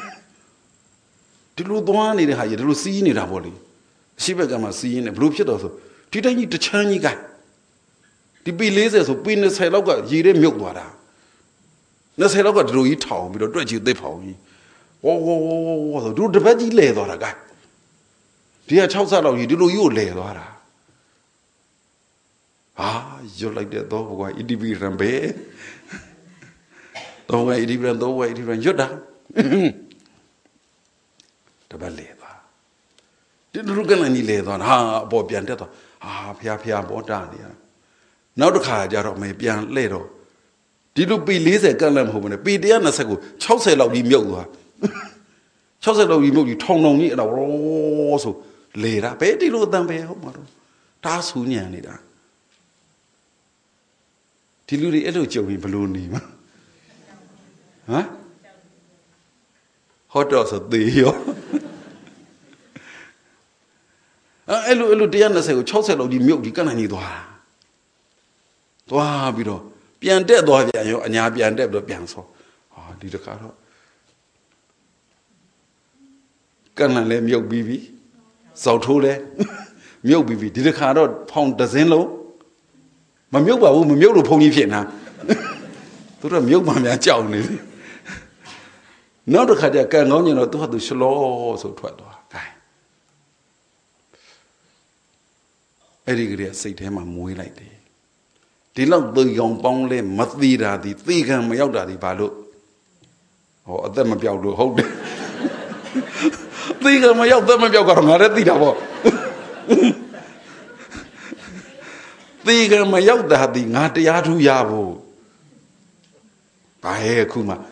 To look one in the high, to see in it, a volley. She became a scene, a blue shit also. Did I need to turn you guy? The be lazy so pin the sailor got ye milk water. No sailor got to eat town, but don't you dip on. Oh, do the veggie leather a guy. Dear Charles, you do you leather. Ah, you like that dog, why it be rambe? Don't wait, even though wait, even you down. The ballet. Didn't look at any leather, ah, Bob Pianetta, ah, Pia Pia Botania. Now the car jar may be later. Did you be lazy at Galam home? Be the other second. Chelsea love you milk. Chelsea love you milk, you tongue on me and a also later. Betty looked down by home. That's who near it. Till you the elder joke in balloon. Huh? Hot dogs at the hill. Elu elu dia na se ko sixtyလောက်ဒီမြုပ်ဒီကန့်နိုင်နေသွားသွားပြီးတော့ပြန်တက်သွားပြန်ရောအညာပြန်တက်ပြီးတော့ပြန်ဆောဟာဒီတခါတော့ကန့်နိုင်လဲမြုပ်ပြီးပြီစောက်ထိုးလဲမြုပ်ပြီးပြီဒီတခါတော့ဖောင်ဒဇင်းလုံးမမြုပ်ပါဘူးမမြုပ်လို့ဖုန်ကြီးဖြစ်နေတာသူတို့မြုပ်မှများကြောက်နေတယ်နောက်တစ်ခါကျကန့်ကောင်းကျင်တော့သူကသူရှလောဆိုထွက်သွားအဲ့ဒီကလေးစိတ်ထဲမှာမွေးလိုက်တယ်ဒီလောက်သေကောင်ပေါင်းလဲမသိတာဒီသေခံမရောက်တာဒီဘာလို့ဟောအသက်မပြောက်လို့ဟုတ်တယ်သေခံမရောက်သက်မပြောက်ကတော့ငါလည်းသိတာပေါ့သေခံမရောက်တာဒီငါတရားထူးရဖို့ဘာဟဲ့ခုမှ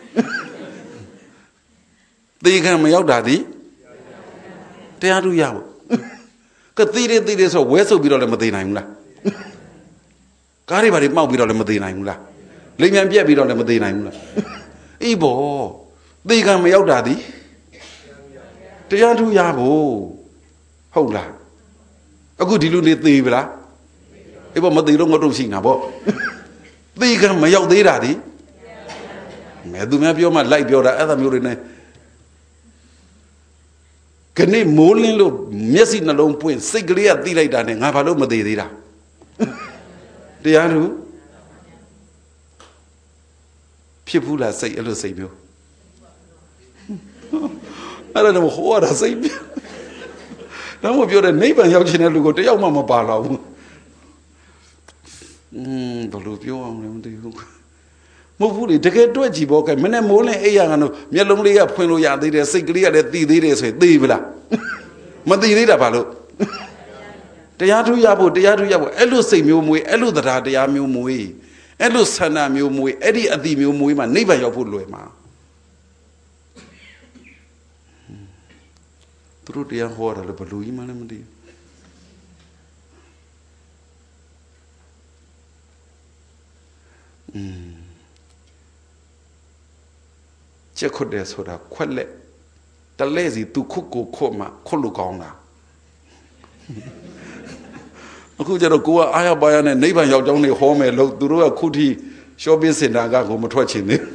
သေခံမရောက်တာဒီတရားထူးရဖို့ကတိရတိရဆိုဝဲဆုပ်ပြီးတော့လည်းမသိနိုင်ဘူးလားကားတွေဘာတွေမှောက်ပြီးတော့လည်းမသိနိုင်ဘူးလားလိမ်မြန်ပြက်ပြီးတော့လည်းမသိနိုင်ဘူးလားအေးဘောသေကံမရောက်တာဒီတရားထူးရဖို့ဟုတ်လားအခုဒီလူနေသေပြီလားအေးဘောမသေတော့ငတ်တော့ရှိနေတာပေါ့သေကံမရောက်သေးတာဒီမဲသူများပြောမှလိုက်ပြောတာအဲ့ဒါမျိုးတွေနဲ့ကနေမိုးလင်းလို့မျက်စိနှလုံးပွင့်စိတ်ကလေးကသိလိုက်တာနဲ့ငါဘာလို့မသေးသေးတာတရားသူဖြစ်ဘူးလားစိတ်အဲ့လိုစိတ်မျိုးအဲ့ဒါတော့ဟောတာစိတ်မျိုးတော့မပြောတဲ့နိဗ္ဗာန်ရောက်ချင်တဲ့လူကိုတယောက်မှမပါတော့ဘူးอืมဘယ်လိုပြောအောင်လဲမသိဘူးမဟုတ်ဘူးလေတကယ်တွေ့ကြည့်ပေါ့ကဲမနဲ့မိုးလင်းအိပ်ရကတော့မျက်လုံးလေးကဖွင့်လို့ရသေးတယ်စိတ်ကလေးကလည်းသိသေးတယ်ဆိုရင်သိပြီလားမသိသေးတာဘာလို့တရားထူးရဖို့တရားထူးရဖို့အဲ့လိုစိတ်မျိုးမွေးအဲ့လိုတရားတရားမျိုးမွေးအဲ့လိုဆန္ဒမျိုးမွေးအဲ့ဒီအတိမျိုးမွေးမှနိဗ္ဗာန်ရောက်ဖို့လွယ်မှာသူတို့တရားဟောတာလည်းဘယ်လိုကြီးမှလည်းမသိဘူးอืมချက်ခွတ်တယ်ဆိုတာခွက်လက်တလဲစီသူခုတ်ကိုခွတ်မှခွတ်လို့ကောင်းတာအခုကျတော့ကိုကအားရပါရနဲ့နိဗ္ဗာန်ရောက်ကြောင်းနေဟောမယ်လို့သူတို့ကခုထိရှော့ပင်းစင်တာကကိုမထွက်ချင်သေး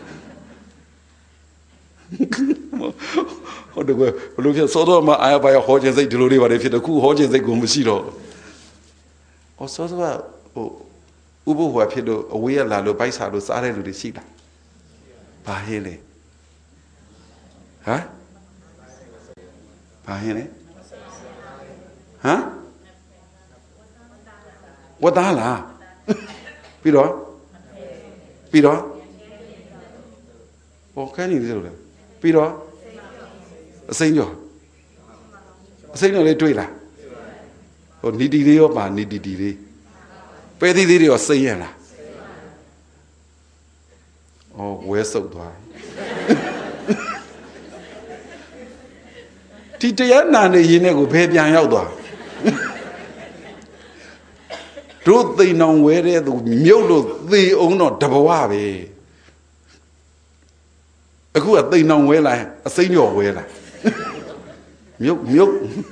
ဟုတ်တယ်ကွဘလို့ဖြစ်စောတော့မှအားရပါရဟောခြင်းစိတ်ဒီလိုတွေပါတယ်ဖြစ်တယ်ခုဟောခြင်းစိတ်ကိုမရှိတော့ဟောစောစောကဟိုဥပုဟ္ဝါဖြစ်လို့အဝေးရလာလို့ပိုက်စာလို့စားတဲ့လူတွေရှိလားဘာဟင်းလဲဟမ်ဘာဟင်းလဲဟမ်ဝတ်သားလားပြီးတော့ပြီးတော့ဟောခန်းနေတယ်လို့လဲပြီးတော့အစိမ်းကျော်အစိမ်းကျော်လေးတွေ့လားဟိုနီတီလေးရောပါနီတီတီလေးပဲသီးသေးတွေရောစိမ်းရလားဩဝဲဆုပ်သွားဒီတရားနာနေရင်းနဲ့ကိုဘယ်ပြန်ရောက်သွားတို့သိနောင်ဝဲတဲ့သူမြုပ်လို့သေအောင်တော့တဘဝပဲအခုကသိနောင်ဝဲလိုက်အစိမ့်ကျော်ဝဲလိုက်မြုပ်မြုပ်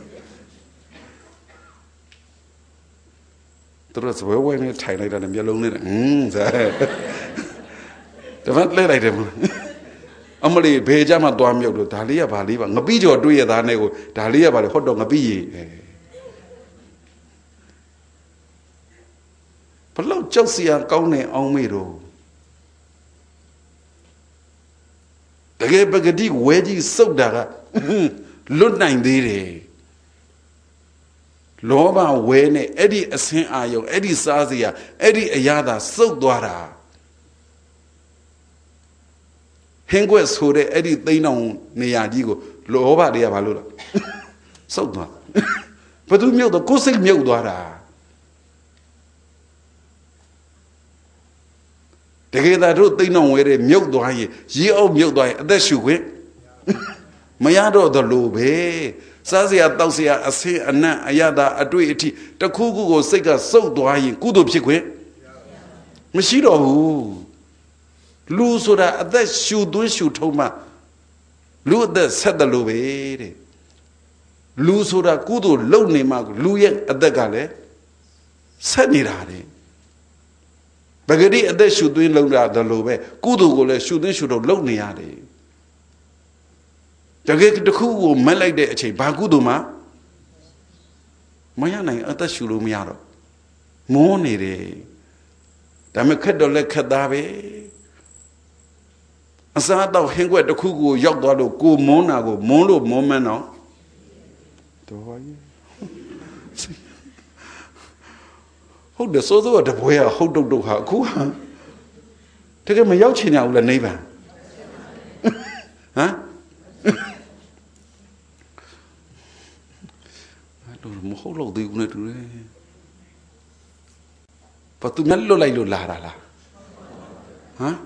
တို့စပွဲဝဲနေထိုင်လိုက်တာနဲ့မျက်လုံးနဲ့ဟင်းဇာတပတ်လဲလိုက်တယ်မလားအမလီဘေးကြမှာတွားမြုပ်လို့ဒါလေးကဘာလေးပါငပိကျော်တွေ့ရသားနဲ့ကိုဒါလေးကဘာလဲဟောတော့ငပိရေဘလို့ကြောက်စရာကောင်းနေအောင်မေတော့တကယ်ပဂတိဝဲကြီးစုတ်တာကလွတ်နိုင်သေးတယ်လောဘဝဲနဲ့အဲ့ဒီအစင်းအာယုံအဲ့ဒီစားစရာအဲ့ဒီအရာသာစုတ်သွားတာဟင်းကွက်ဆိုတဲ့အဲ့ဒီသိန်းအောင်နေရာကြီးကိုလောဘတွေကဘာလို့လဲစုတ်သွားဘသူမြုပ်တော့ကိုယ်စိတ်မြုပ်သွားတာတကယ်သာတို့သိန်းအောင်ဝဲတဲ့မြုပ်သွားရင်ရေအုပ်မြုပ်သွားရင်အသက်ရှူခွင့်မရတော့သလိုပဲစားစရာတောက်စရာအစင်းအနံ့အရသာအတွေ့အထိတခုခုကိုစိတ်ကစုပ်သွားရင်ကုသိုလ်ဖြစ်ခွင့်မရှိတော့ဘူးလူဆိုတာအသက်ရှူသွင်းရှူထုံးမှလူအသက်ဆက်တယ်လို့ပဲတဲ့လူဆိုတာကုသိုလ်လုပ်နေမှလူရဲ့အသက်ကလည်းဆက်နေတာတဲ့ပဂတိအသက်ရှူသွင်းလုပ်တာတယ်လို့ပဲကုသိုလ်ကိုလည်းရှူသွင်းရှူထုံးလုပ်နေရတယ်တကယ်တခုကိုမက်လိုက်တဲ့အချိန်ဘာကုသိုလ်မှမရနိုင်အသက်ရှူလို့မရတော့မောနေတယ်ဒါပေမဲ့ခက်တော့လက်ခက်သားပဲအစားတော့ဟင်းကွက်တစ်ခုကိုရောက်သွားလို့ကိုမုန်းတာကိုမုန်းလို့မုန်းမန်းတော့တော်ပါရဲ့ဟုတ်တယ်စိုးစိုးကတပွဲကဟုတ်တုတ်တုတ်ဟာအခုဟာတကယ်မရောက်ချင်ကြဘူးလားနိဗ္ဗာန်ဟမ်အဲ့တော့မဟုတ်လို့သေးဘူးနဲ့တူတယ်ဘာသူများလွတ်လိုက်လို့လာတာလားဟမ်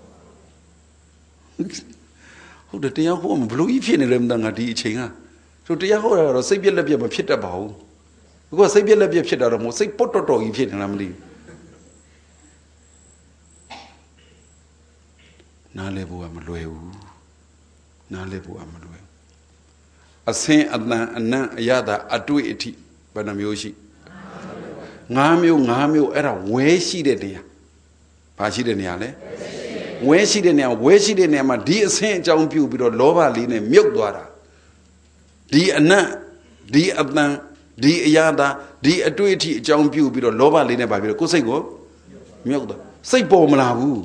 ဟုတ်တယ်တရားဟောမဘလို့ကြီးဖြစ်နေလဲမသိငါဒီအချိန်ကဆိုတရားဟောတာတော့စိတ်ပြက်လက်ပြက်မဖြစ်တတ်ပါဘူးအခုကစိတ်ပြက်လက်ပြက်ဖြစ်တာတော့မဟုတ်စိတ်ပုတ်တော်တော်ကြီးဖြစ်နေလားမသိနားလဲဖို့ကမလွယ်ဘူးနားလဲဖို့ကမလွယ်အစင်းအတန်အနံ့အရသာအတွေ့အထိဘယ်နှမျိုးရှိငါးမျိုးငါးမျိုးအဲ့ဒါဝဲရှိတဲ့နေရာဘာရှိတဲ့နေရာလဲဝဲရှိတဲ့နေရာဝဲရှိတဲ့နေရာမှာဒီအဆင်းအကြောင်းပြုပြီးတော့လောဘလေးနဲ့မြုပ်သွားတာဒီအနံ့ဒီအတန်ဒီအရာသာဒီအတွေ့အထိအကြောင်းပြုပြီးတော့လောဘလေးနဲ့ပါပြီးတော့ကိုယ်စိတ်ကိုမြုပ်သွားစိတ်ပေါ်မလာဘူး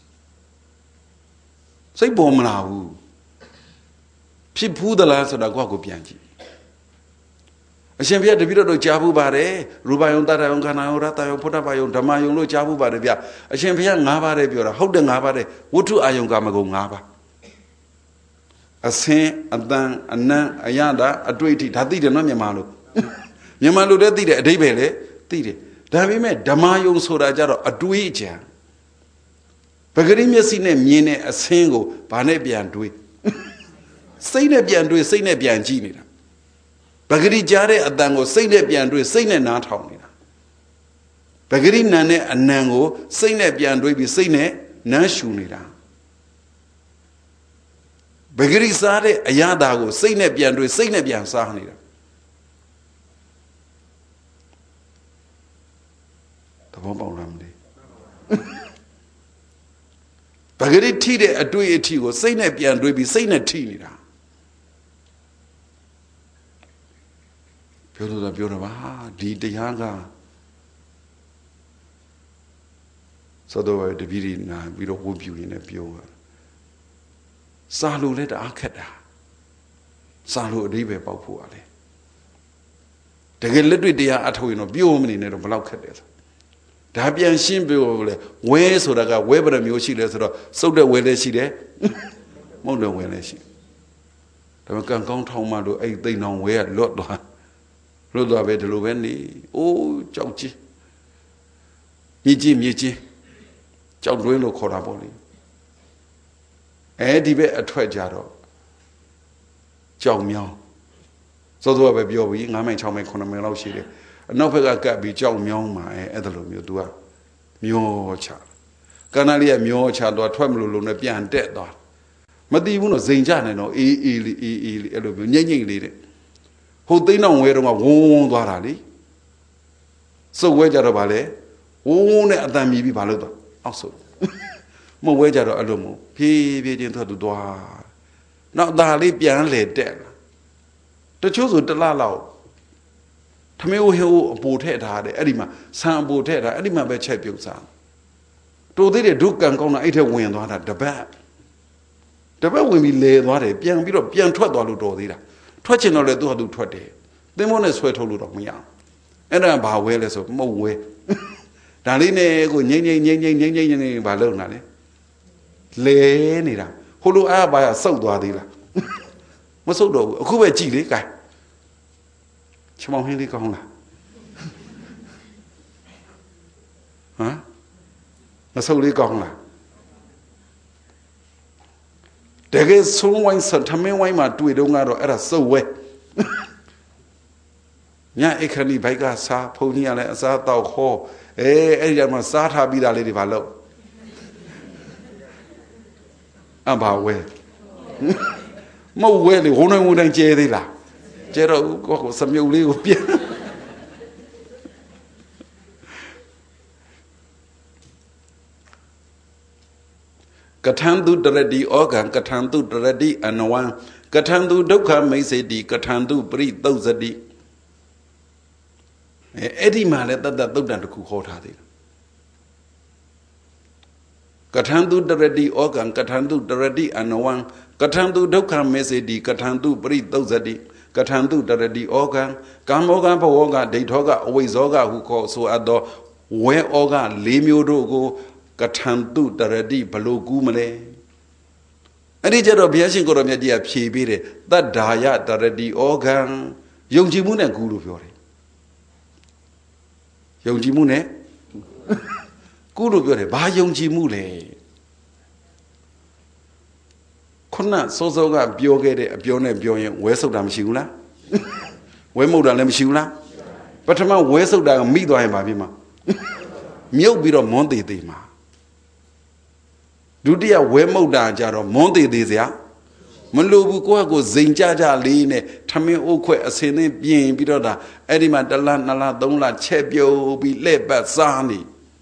စိတ်ပေါ်မလာဘူးဖြစ်ဖူးသလားဆိုတာကိုယ့်ကိုပြန်ကြည့်အရှင်ဘုရားတပည့်တော်တို့ကြားဘူးပါတယ်ရူပယုံတတယုံခန္ဓာယုံရတယုံဖုဒ္ဓဘာယုံဓမ္မယုံလို့ကြားဘူးပါတယ်ဗျအရှင်ဘုရား၅ပါးတည်းပြောတာဟုတ်တယ်၅ပါးတည်းဝတ္ထုအာယုံကာမဂုဏ်၅ပါးအစင်းအတန်အနံ့အရတာအတွေ့အထိဒါသိတယ်နော်မြန်မာလိုမြန်မာလိုတည်းသိတယ်အဓိပ္ပာယ်လည်းသိတယ်ဒါပေမဲ့ဓမ္မယုံဆိုတာကြတော့အတွေးအကြံပဂရိမျက်စိနဲ့မြင်တဲ့အစင်းကိုဘာနဲ့ပြန်တွေးစိတ်နဲ့ပြန်တွေးစိတ်နဲ့ပြန်ကြည့်နေတာပဂရိကြားတဲ့အတန်ကိုစိတ်နဲ့ပြန်တွေးစိတ်နဲ့နားထောင်နေတာပဂရိနံနဲ့အနံကိုစိတ်နဲ့ပြန်တွေးပြီးစိတ်နဲ့နားရှူနေတာပဂရိစားတဲ့အရာသာကိုစိတ်နဲ့ပြန်တွေးစိတ်နဲ့ပြန်စားနေတာသဘောပေါက်လားမသိပဂရိထိတဲ့အတွေ့အထိကိုစိတ်နဲ့ပြန်တွေးပြီးစိတ်နဲ့ထိနေတာပြောလို့ပြောတော့ပါဒီတရားကသောတော်တပည့်တွေနာပြီးတော့ဝတ်ပြူရင်းနဲ့ပြောတာစာလို့လည်းတအားခက်တာစာလို့အဓိပ္ပာယ်ပေါက်ဖို့ ਆ လေတကယ်လက်တွေ့တရားအထုတ်ရင်တော့ပြောမနေနဲ့တော့ဘယ်လောက်ခက်တယ်ဆိုဒါပြန်ရှင်းပြောလေဝဲဆိုတာကဝဲပရမျိုးရှိလဲဆိုတော့စုပ်တဲ့ဝဲလည်းရှိတယ်မဟုတ်တဲ့ဝဲလည်းရှိဒါပေမဲ့ကံကောင်းထောင်းမှလို့အဲ့သိမ့်အောင်ဝဲကလွတ်သွားလွတ်သွားပဲဒီလိုပဲနေအိုးကြောက်ကြီးမြည်ကြီးမြည်ကြီးကြောက်တွင်းလို့ခေါ်တာပေါ့လေအဲဒီပဲအထွက်ကြတော့ကြောက်မြောင်းစောစောပဲပြောပြီး၅မိုင်၆မိုင်၇မိုင်လောက်ရှိတယ်နောက်ဘက်ကကပ်ပြီးကြောက်မြောင်းမှာအဲအဲ့ဒါလိုမျိုး तू ကမျောချကဏ္ဍလေးကမျောချတော့ထွက်မလို့လုံးနဲ့ပြန်တက်သွားမသိဘူးနော်ဇိမ်ကြနေတော့အေးအေးလေးအေးအေးလေးအဲ့လိုမျိုးညိမ့်ညိမ့်လေးတဲ့ဟိုသိန်းအောင်ဝဲတော့ကဝုန်းဝုန်းသွားတာလေစုပ်ဝဲကြတော့ဗာလေဝုန်းဝုန်းနဲ့အတန်မြည်ပြီးဗာလို့တော့အောက်ဆုပ်မဝဲကြတော့အဲ့လိုမျိုးဖြည်းဖြည်းချင်းထွက်သူသွားနောက်ဒါလေးပြန်လေတက်လာတချို့ဆိုတလလောက်ထမင်းဟိုဟိုအပူထည့်ထားတယ်အဲ့ဒီမှာဆန်အပူထည့်ထားအဲ့ဒီမှာပဲချက်ပြုတ်စားတိုးသေးတယ်ဒုက္ကန်ကောင်းတာအဲ့ထက်ဝင်သွားတာတပတ်တပတ်ဝင်ပြီးလေသွားတယ်ပြန်ပြီးတော့ပြန်ထွက်သွားလို့တော်သေးတာထွက်ချင်တော့လေသူ့ဟာသူထွက်တယ်သင်္ဘောနဲ့ဆွဲထုတ်လို့တော့မရအောင်အဲ့ဒါဘာဝဲလဲဆိုမဟုတ်ဝဲဒါလေးနဲ့ကိုငိမ့်ငိမ့်ငိမ့်ငိမ့်ငိမ့်ငိမ့်ငိမ့်ဘာလုပ်နေတာလဲလဲနေတာဟိုလိုအားဘာစုပ်သွားသေးလားမစုပ်တော့ဘူးအခုပဲကြည်လေကဲချမောင်ဟင်းလေးကောင်းလားဟမ်မစုပ်လေးကောင်းလားတကယ်ဆုံးဝိုင်းစထမင်းဝိုင်းမှာတွေ့တော့ကတော့အဲ့ဒါစုပ်ဝဲညအခဏီဘိုက်ကစားဖုန်ကြီးကလည်းအစားတောက်ခေါ်အဲအဲ့ဒီမှာစားထားပြီးတာလေးတွေဘာလို့အဘာဝဲမဟုတ်ဝဲလေဝုန်းတိုင်းဝုန်းတိုင်းကျဲသေးလားကျဲတော့ကိုကိုစမြုပ်လေးကိုပြန်ကထံတုတရတိဩဃံကထံတုတရတိအနဝံကထံတုဒုက္ခမိစေတိကထံတုပရိသုဇတိအဲအဲ့ဒီမှာလည်းတတ်တတ်သုတ်တန်တစ်ခုခေါ်ထားသေးတယ်ကထံတုတရတိဩဃံကထံတုတရတိအနဝံကထံတုဒုက္ခမိစေတိကထံတုပရိသုဇတိကထံတုတရတိဩဃံကာမောဃဘဝကဒိဋ္ဌောကအဝိဇ္ဇောကဟုခေါ်ဆိုအပ်သောဝဲဩဃလေးမျိုးတို့ကိုကထံတုတရတိဘလို့ကူးမလဲအဲ့ဒီကြတော့ဘုရားရှင်ကိုရောမြတ်ကြီးကဖြေပေးတယ်တတ္ဒါယတရတိဩဃံယုံကြည်မှုနဲ့ကူးလို့ပြောတယ်ယုံကြည်မှုနဲ့ကူးလို့ပြောတယ်ဘာယုံကြည်မှုလဲခုနစောစောကပြောခဲ့တဲ့အပြောနဲ့ပြောရင်ဝဲဆုပ်တာမရှိဘူးလားဝဲမုတ်တာလည်းမရှိဘူးလားပထမဝဲဆုပ်တာကမိသွားရင်ဘာဖြစ်မှာမြုပ်ပြီးတော့မွန်းသေးသေးမှာဒုတိယဝဲမုတ်တာကြတော့မွန်းသေးသေးစရာမလိုဘူးကိုယ့်ဟာကိုယ်ဇိမ်ကြကြလေးနဲ့ထမင်းအိုးခွဲအစင်းသင်းပြင်ပြီးတော့ဒါအဲ့ဒီမှာတစ်လနှစ်လသုံးလချက်ပြုတ်ပြီးလက်ပတ်စားနေ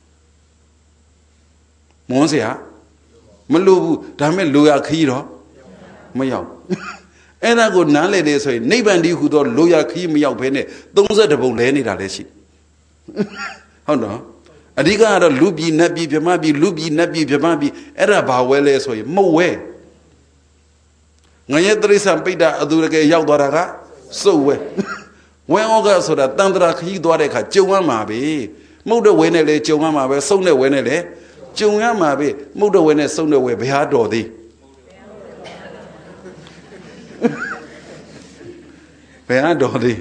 မွန်းစရာမလိုဘူးဒါမဲ့လိုရခီးတော့မရောက်အဲ့ဒါကိုနားလေလေဆိုရင်နိဗ္ဗာန်ဒီဟူသောလိုရခီးမရောက်ဘဲနဲ့သုံးဆယ်တပုံလဲနေတာလည်းရှိဟုတ်တော့အဓိကကတော့လူပြည်နတ်ပြည်ဗြဟ္မပြည်လူပြည်နတ်ပြည်ဗြဟ္မပြည်အဲ့ဒါဘာဝဲလဲဆိုရင်မဟုတ်ဝဲငရဲတရိစ္ဆာန်ပိဋကအသူတကယ်ရောက်သွားတာကစုပ်ဝဲဝဲဩဃဆိုတာတန်တရာခီးသွားတဲ့အခါကြုံရမှာပဲမဟုတ်တဲ့ဝဲနဲ့လေကြုံရမှာပဲစုပ်တဲ့ဝဲနဲ့လေကြုံရမှာပဲမဟုတ်တဲ့ဝဲနဲ့စုပ်တဲ့ဝဲဘယ်ဟာတော်သေးဘယ်ဟာတော်သေး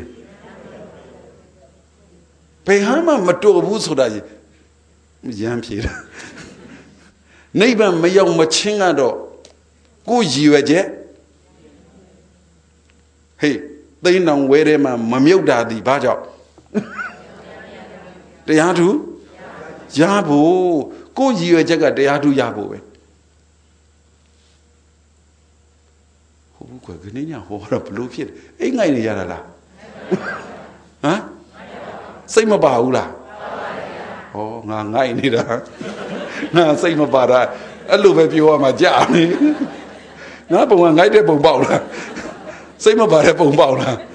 ဘယ်ဟာမှမတော်ဘူးဆိုတာရမ်းဖြေတာနိဗ္ဗာန်မရောက်မချင်းကတော့ကိုယ်ရည်ရွယ်ချက်ဟေးသိန်းတောင်ဝဲထဲမှာမမြုပ်တာဒီဘာကြောင့်တရားသူရဖို့ကိုယ်ရည်ရွယ်ချက်ကတရားသူရဖို့ပဲဟုတ်ဘူးကွယ်ခဏညဟောတော့ဘလို့ဖြစ်အိမ်ငိုက်နေရတာလားဟမ်စိတ်မပါဘူးလားဩငါငိုက်နေတာငါစိတ်မပါတာအဲ့လိုပဲပြောရမှာကြာနေငါပုံကငိုက်တဲ့ပုံပေါက်လားစိတ်မပါတဲ့ပုံပေါက်လား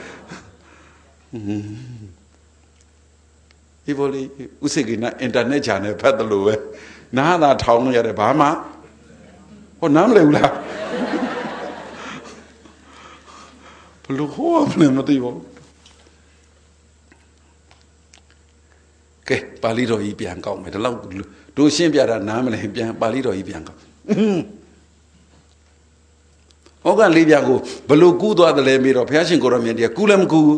ဒီဘောလေးဥစိကိနာအင်တာနက်ချာနယ်ဖတ်တယ်လို့ပဲနားသာထောင်းလို့ရတယ်ဘာမှဟောနားမလည်ဘူးလားဘလို့ဟောမလဲမသိဘူးကဲပါဠိတော်ကြီးပြန်ကောက်မယ်ဒီလောက်တို့ရှင်းပြတာနားမလဲပြန်ပါဠိတော်ကြီးပြန်ကောက်ဩဃလေးပြကိုဘလို့ကူးသွားတယ်လဲမေးတော့ဘုရားရှင်ကိုရောမြတ်တရားကူးလည်းမကူး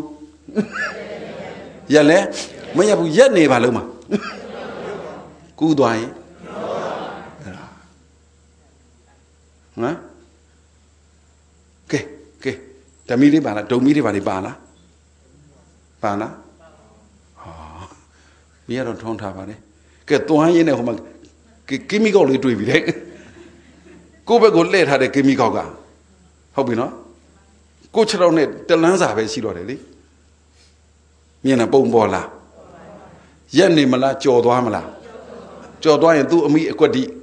ရက်လဲမရဘူးရက်နေပါလုံးမှာကူးသွားရင်ဟမ်ကဲကဲဓမီလေးပါလားဒုံမီလေးပါလေးပါလားပါလားဟောမိကတော့ထုံးထားပါတယ်ကဲတွန်းရင်းနဲ့ဟိုမှာကီမီကောက်လေးတွေ့ပြီလေကိုယ့်ဘက်ကိုလှည့်ထားတဲ့ကီမီကောက်ကဟုတ်ပြီနော်ကိုခြေထောက်နဲ့တလန်းစာပဲရှိတော့တယ်လေမြင်တာပုံပေါ်လားရက်နေမလားကြော်သွားမလားကြော်သွားရင်သူ့အမိအကွက်တိ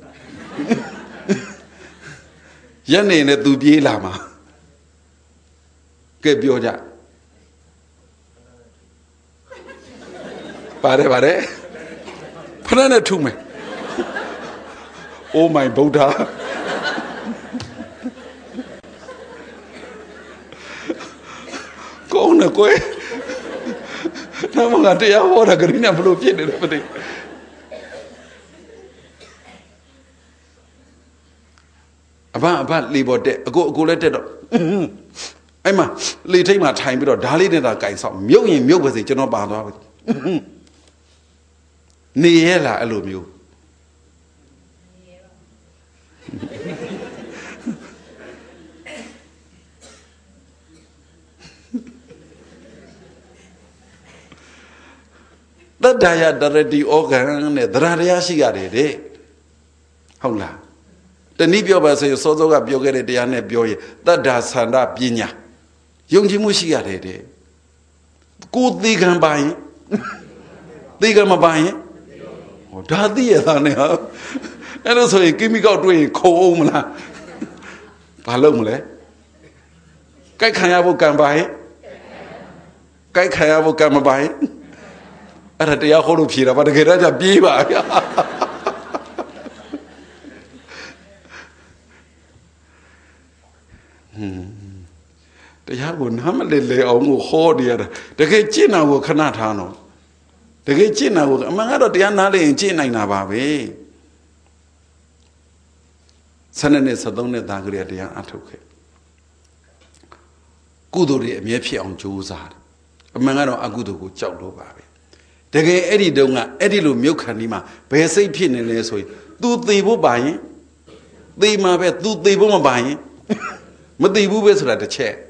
ရက်နေနဲ့သူပြေးလာမှာကဲပြောကြပါတယ်ပါတယ်ဖဏနဲ့ထုမယ် Oh my Buddha ကောင်းတယ်ကွယ်နာမကတရားဟောတာကလေးနဲ့ဘလို့ဖြစ်နေတယ်မသိအဘအဘလေပေါ်တက်အကိုအကိုလည်းတက်တော့အဲ့မှာလေထိတ်မှာထိုင်ပြီးတော့ဓာလေးနဲ့သာကင်ဆောင်မြုပ်ရင်မြုပ်ပါစေကျွန်တော်ပါသွားပြီနေရလားအဲ့လိုမျိုးတတ္တယတရတိဩဃံနဲ့သရတရားရှိရတယ်တဲ့ဟုတ်လားတနည်းပြောပါဆိုရင်စောစောကပြောခဲ့တဲ့တရားနဲ့ပြောရင်တတ္တာသန္တာပညာယုံကြည်မှုရှိရတယ်တဲ့ကိုယ်သိခံပါရင်သိခံမပါရင်ဟောဒါသိရတာနဲ့ဟာအဲ့လိုဆိုရင်ကီမီကောက်တွေ့ရင်ခုံအောင်မလားဘာလုပ်မလဲကြိုက်ခံရဖို့ကံပါရင်ကြိုက်ခံရဖို့ကံမပါရင်အဲ့ဒါတရားဟောလို့ဖြေတာပါတကယ်တော့じゃပြေးပါဗျာဟွန်းတရားကိုနားမလည်လေအောင်ကိုဟောနေရတာတကယ်ကျင့်တာကိုခဏထားတော့တကယ်ကျင့်တာကိုအမှန်ကတော့တရားနားလည်ရင်ကျင့်နိုင်တာပါပဲဆယ်နှစ်နဲ့ဆယ်သုံးနှစ်သားကလေးတရားအထုတ်ခဲ့ကုသိုလ်တွေအမြဲဖြစ်အောင်ကြိုးစားတယ်အမှန်ကတော့အကုသိုလ်ကိုကြောက်လို့ပါပဲတကယ်အဲ့ဒီတုန်းကအဲ့ဒီလိုမြုပ်ခံဒီမှာဘယ်စိတ်ဖြစ်နေလဲဆိုရင် तू သေဖို့ပါရင်သေမှာပဲ तू သေဖို့မပါရင်မသေဘူးပဲဆိုတာတစ်ချက်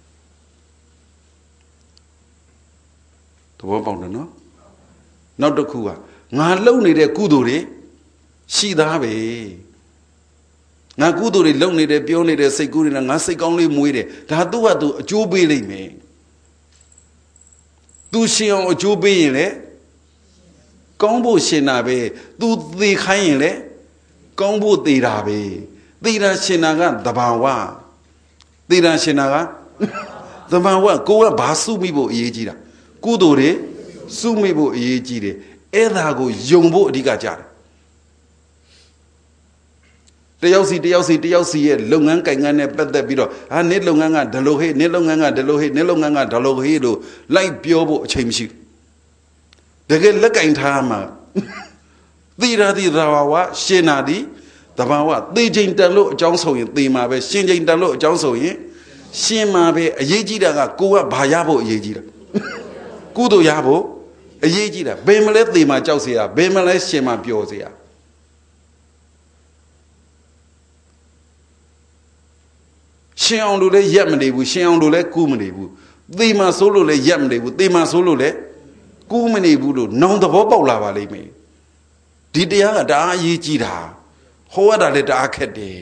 သဘောပေါက်တယ်နော်နောက်တစ်ခုကငါလုံနေတဲ့ကုသိုလ်တွေရှိသားပဲငါကုသိုလ်တွေလုံနေတယ်ပြောနေတယ်စိတ်ကူးနေတယ်ငါစိတ်ကောင်းလေးမွေးတယ်ဒါသူ့ဟာသူအကျိုးပေးလိမ့်မယ်သူရှင်အောင်အကျိုးပေးရင်လေကောင်းဖို့ရှင်တာပဲသူသေခိုင်းရင်လေကောင်းဖို့သေတာပဲသေတာရှင်တာကတဘာဝသေတာရှင်တာကတဘာဝကိုကဘာစုမိဖို့အရေးကြီးတာကုသိုလ်တွေစုမိဖို့အရေးကြီးတယ်အဲ့ဒါကိုယုံဖို့အဓိကကြတယ်တယောက်စီတယောက်စီတယောက်စီရဲ့လုပ်ငန်းကိုင်ငန်းနဲ့ပတ်သက်ပြီးတော့ဟာနေ့လုပ်ငန်းကဒလိုဟေးနေ့လုပ်ငန်းကဒလိုဟေးနေ့လုပ်ငန်းကဒလိုဟေးလို့လိုက်ပြောဖို့အချိန်မရှိတကယ်လက်ကင်ထားမှာသီရာတိသဘာဝရှင်နာတိသဘာဝသေချိန်တန်လို့အကြောင်းဆိုရင်သေမှာပဲရှင်ချိန်တန်လို့အကြောင်းဆိုရင်ရှင်မှာပဲအရေးကြီးတာကကိုကဘာရဖို့အရေးကြီးတာကုသိုလ်ရဖို့အရေးကြီးတာဘယ်မလဲသေမှာကြောက်เสียဘယ်မလဲရှင်မှာပျော်เสียရှင်အောင်လို့လည်းရက်မနေဘူးရှင်အောင်လို့လည်းကူးမနေဘူးသေမှာဆိုးလို့လည်းရက်မနေဘူးသေမှာဆိုးလို့လည်းကူးမနေဘူးလို့နောင်သဘောပေါက်လာပါလိမ့်မယ်ဒီတရားကတအားအရေးကြီးတာဟောရတာလည်းတအားခက်တယ်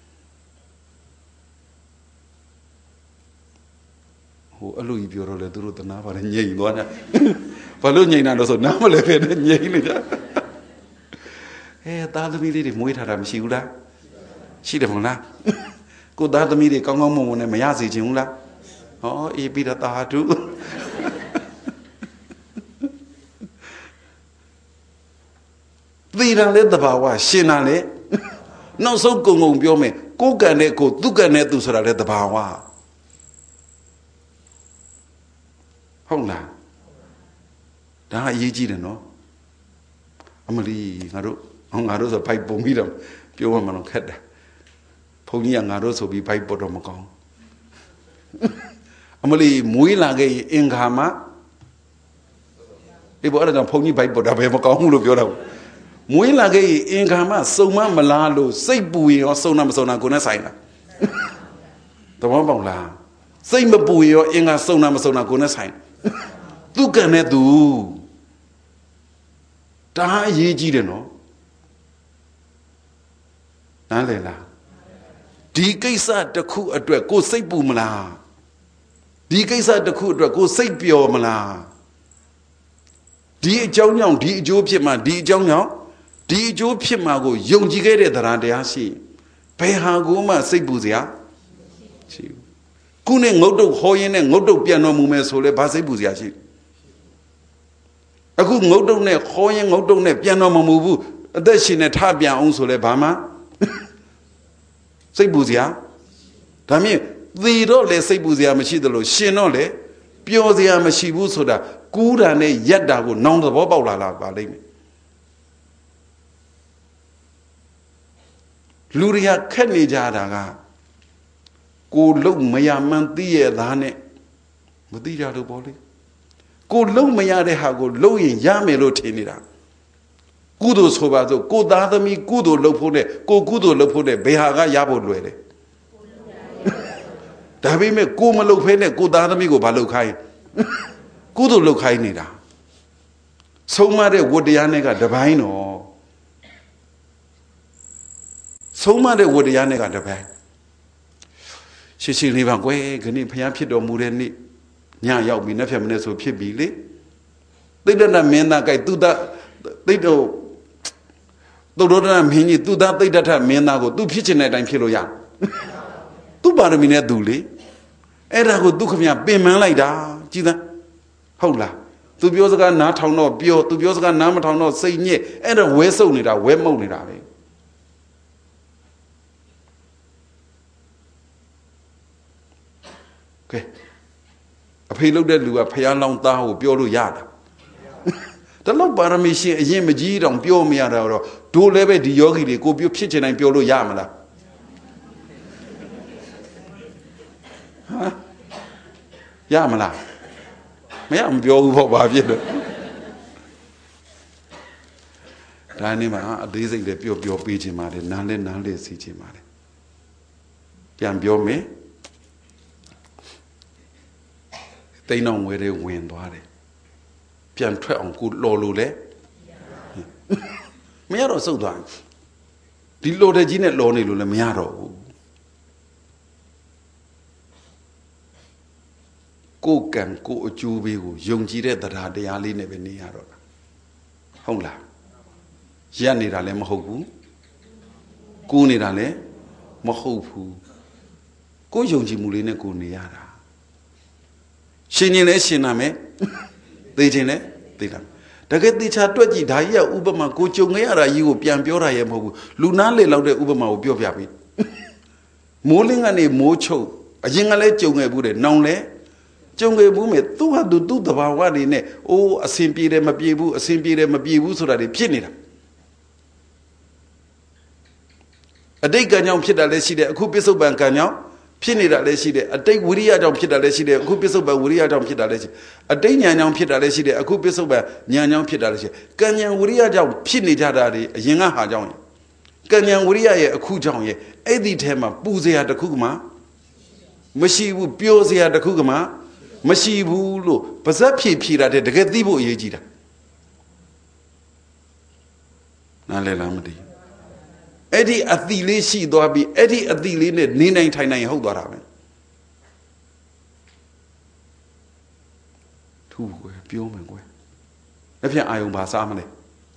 ဟိုအဲ့လိုကြီးပြောတော့လေသူတို့တနာပါတယ်ငြိမ်သွားတာဘာလို့ငြိမ်တာလဲဆိုနားမလဲပဲငြိမ်နေတာအဲသားသမီးလေးတွေမွေးထားတာမရှိဘူးလားရှိတယ်မဟုတ်လားကိုသားသမီးတွေကောင်းကောင်းမွန်မွန်နဲ့မရစေချင်ဘူးလားဟောအေးပြီးတော့တာတုသီရန်လေးတဘာဝရှင်နာလေနောက်ဆုံးကုံကုံပြောမယ်ကိုယ်ကံနဲ့ကိုသူကံနဲ့သူဆိုတာလေတဘာဝဟုတ်လားဒါအရေးကြီးတယ်နော်အမလီငါတို့ဟောငါတို့ဆိုဘိုက်ပုံပြီးတော့ပြောမှမလို့ခက်တာဘုန်းကြီးကငါတို့ဆိုပြီးဘိုက်ပေါ်တော့မကောင်းအမလီမွေးလာခဲ့ရင်အင်္ဂါမှာဒီဘောအဲ့ဒါဘုန်းကြီးဘိုက်ပေါ်တာဘယ်မကောင်းဘူးလို့ပြောတာမွေးလာခဲ့ရင်အင်္ဂါမှာစုံမမလားလို့စိတ်ပူရင်ရောစုံနာမစုံနာကိုနဲ့ဆိုင်လားသဘောပေါက်လားစိတ်မပူရင်ရောအင်္ဂါစုံနာမစုံနာကိုနဲ့ဆိုင်သူကံနဲ့သူ ta ye ji de no nan le la di kaisa takhu atwet ko sait pu mala di kaisa takhu atwet ko sait pyo mala di ajaung yaung di ajo phit ma di ajaung yaung di ajo phit ma ko yong ji kai de thara taya shi bhe ha ko ma sait pu sia shi ku ne ngot tok ho yin ne ngot tok pian no mu me so le ba sait pu sia shi aku ngot tok ne ho yin ngot tok ne pian no mu bu adat shin ne tha pian aung so le ba maစိတ်ပူစရာဒါမြင်သေတော့လေစိတ်ပူစရာမရှိသလိုရှင်တော့လေပျော်စရာမရှိဘူးဆိုတာကူးတာနဲ့ရက်တာကိုနောင်သဘောပေါက်လာလာပါလိမ့်မယ်လူတွေကခက်နေကြတာကကိုလုံးမရမှန်းသိရသားနဲ့မသိကြတော့ပေါ့လေကိုလုံးမရတဲ့ဟာကိုလုံးရင်ရမယ်လို့ထင်နေတာကုသိုလ်ဆိုပါစို့ကိုသားသမီးကုသိုလ်လုပ်ဖို့နဲ့ကိုကုသိုလ်လုပ်ဖို့နဲ့ဘယ်ဟာကရဖို့လွယ်လဲဒါပေမဲ့ကိုမလုပ်ဖဲနဲ့ကိုသားသမီးကိုဘာလုပ်ခိုင်းကုသိုလ်လုပ်ခိုင်းနေတာဆုံးမတဲ့ဝတ္တရားနဲ့ကတပိုင်းတော့ဆုံးမတဲ့ဝတ္တရားနဲ့ကတပိုင်းရှင်းရှင်းလေးပါကွယ်ခဏဖျားဖြစ်တော်မူတဲ့နေ့ညရောက်ပြီနှစ်ဖြတ်မနေ့ဆိုဖြစ်ပြီလေသိတ္တနာမင်းသားကြိုက်သူသားသိတ္တသူတို့ကမင်းကြီးသူသားသိတ္တထမင်းသားကိုသူဖြစ်ချင်တဲ့အတိုင်းဖြစ်လို့ရသူပါရမီနဲ့သူလေအဲ့ဒါကိုသူခမပင်ပန်းလိုက်တာကြည်သားဟုတ်လားသူပြောစကားနားထောင်တော့ပြောသူပြောစကားနားမထောင်တော့စိတ်ညစ်အဲ့ဒါဝဲစုပ်နေတာဝဲမုတ်နေတာပဲကဲအဖေလုပ်တဲ့လူကဖျားလောင်းသားကိုပြောလို့ရတာတလောက်ပါရမီရှင်အရင်မကြီးတောင်ပြောမရတာတော့ဒိုးလည်းပဲဒီယောဂီတွေကိုပြောဖြစ်ချင်တိုင်းပြောလို့ရမလားဟာရမလားမရမပြောဘူးပေါ့ဘာဖြစ်လို့ဒါနဲ့မှအသေးစိတ်လည်းပြောပြောပေးချင်ပါတယ်နားလည်းနားလည်းစီချင်ပါတယ်ပြန်ပြောမယ်တိန်အောင်ဝဲတွေဝင်သွားတယ်ပြန်ထွက်အောင်ကိုလော်လို့လေမရတော့စုတ်သွားဒီလော်တဲ့ကြီးနဲ့လော်နေလို့လည်းမရတော့ဘူးကိုကံကိုအကျိုးပေးကိုယုံကြည်တဲ့တရားတရားလေးနဲ့ပဲနေရတော့တာဟုတ်လားရက်နေတာလည်းမဟုတ်ဘူးကိုနေတာလည်းမဟုတ်ဘူးကိုယုံကြည်မှုလေးနဲ့ကိုနေရတာရှင်ရင်လည်းရှင်နာမယ်သိခြင်းနဲ့သိတာတကယ်တေချာတွက်ကြည့်ဒါကြီးကဥပမာကိုကြုံခဲ့ရတာကြီးကိုပြန်ပြောတာရဲ့မဟုတ်ဘူးလူနာလေလောက်တဲ့ဥပမာကိုပြောပြပြီမိုးလင်းကနေမိုးချုပ်အရင်ကလည်းကြုံခဲ့ဘူးတဲ့နောင်လည်းကြုံခဲ့ဘူးမဲ့သူ့ဟာသူသူ့တဘာဝတွေနဲ့အိုးအစင်ပြေတယ်မပြေဘူးအစင်ပြေတယ်မပြေဘူးဆိုတာတွေဖြစ်နေတာအတိတ်ကံကြောင့်ဖြစ်တာလည်းရှိတယ်အခုပစ္စုပန်ကံကြောင့်ဖြစ်နေတာလည်းရှိတယ်အတိတ်ဝိရိယကြောင့်ဖြစ်တာလည်းရှိတယ်အခုပစ္စုပန်ဝိရိယကြောင့်ဖြစ်တာလည်းရှိအတိတ်ဉာဏ်ကြောင့်ဖြစ်တာလည်းရှိတယ်အခုပစ္စုပန်ဉာဏ်ကြောင့်ဖြစ်တာလည်းရှိကံဉာဏ်ဝိရိယကြောင့်ဖြစ်နေကြတာတွေအရင်ကဟာကြောင့်ကံဉာဏ်ဝိရိယရဲ့အခုကြောင့်ရဲ့အဲ့ဒီထဲမှာပူစရာတစ်ခုမှမရှိဘူးပျော်စရာတစ်ခုမှမရှိဘူးလို့ပါဇက်ဖြည့်ဖြည့်တာတဲ့တကယ်သိဖို့အရေးကြီးတာနားလည်လားမသိအဲ့ဒီအတိလေးရှိသွားပြီအဲ့ဒီအတိလေးနဲ့နေနိုင်ထိုင်နိုင်ဟုတ်သွားတာပဲထူးကွယ်ပြောမယ်ကွယ်လက်ဖြင့်အာယုံဘာစားမလဲ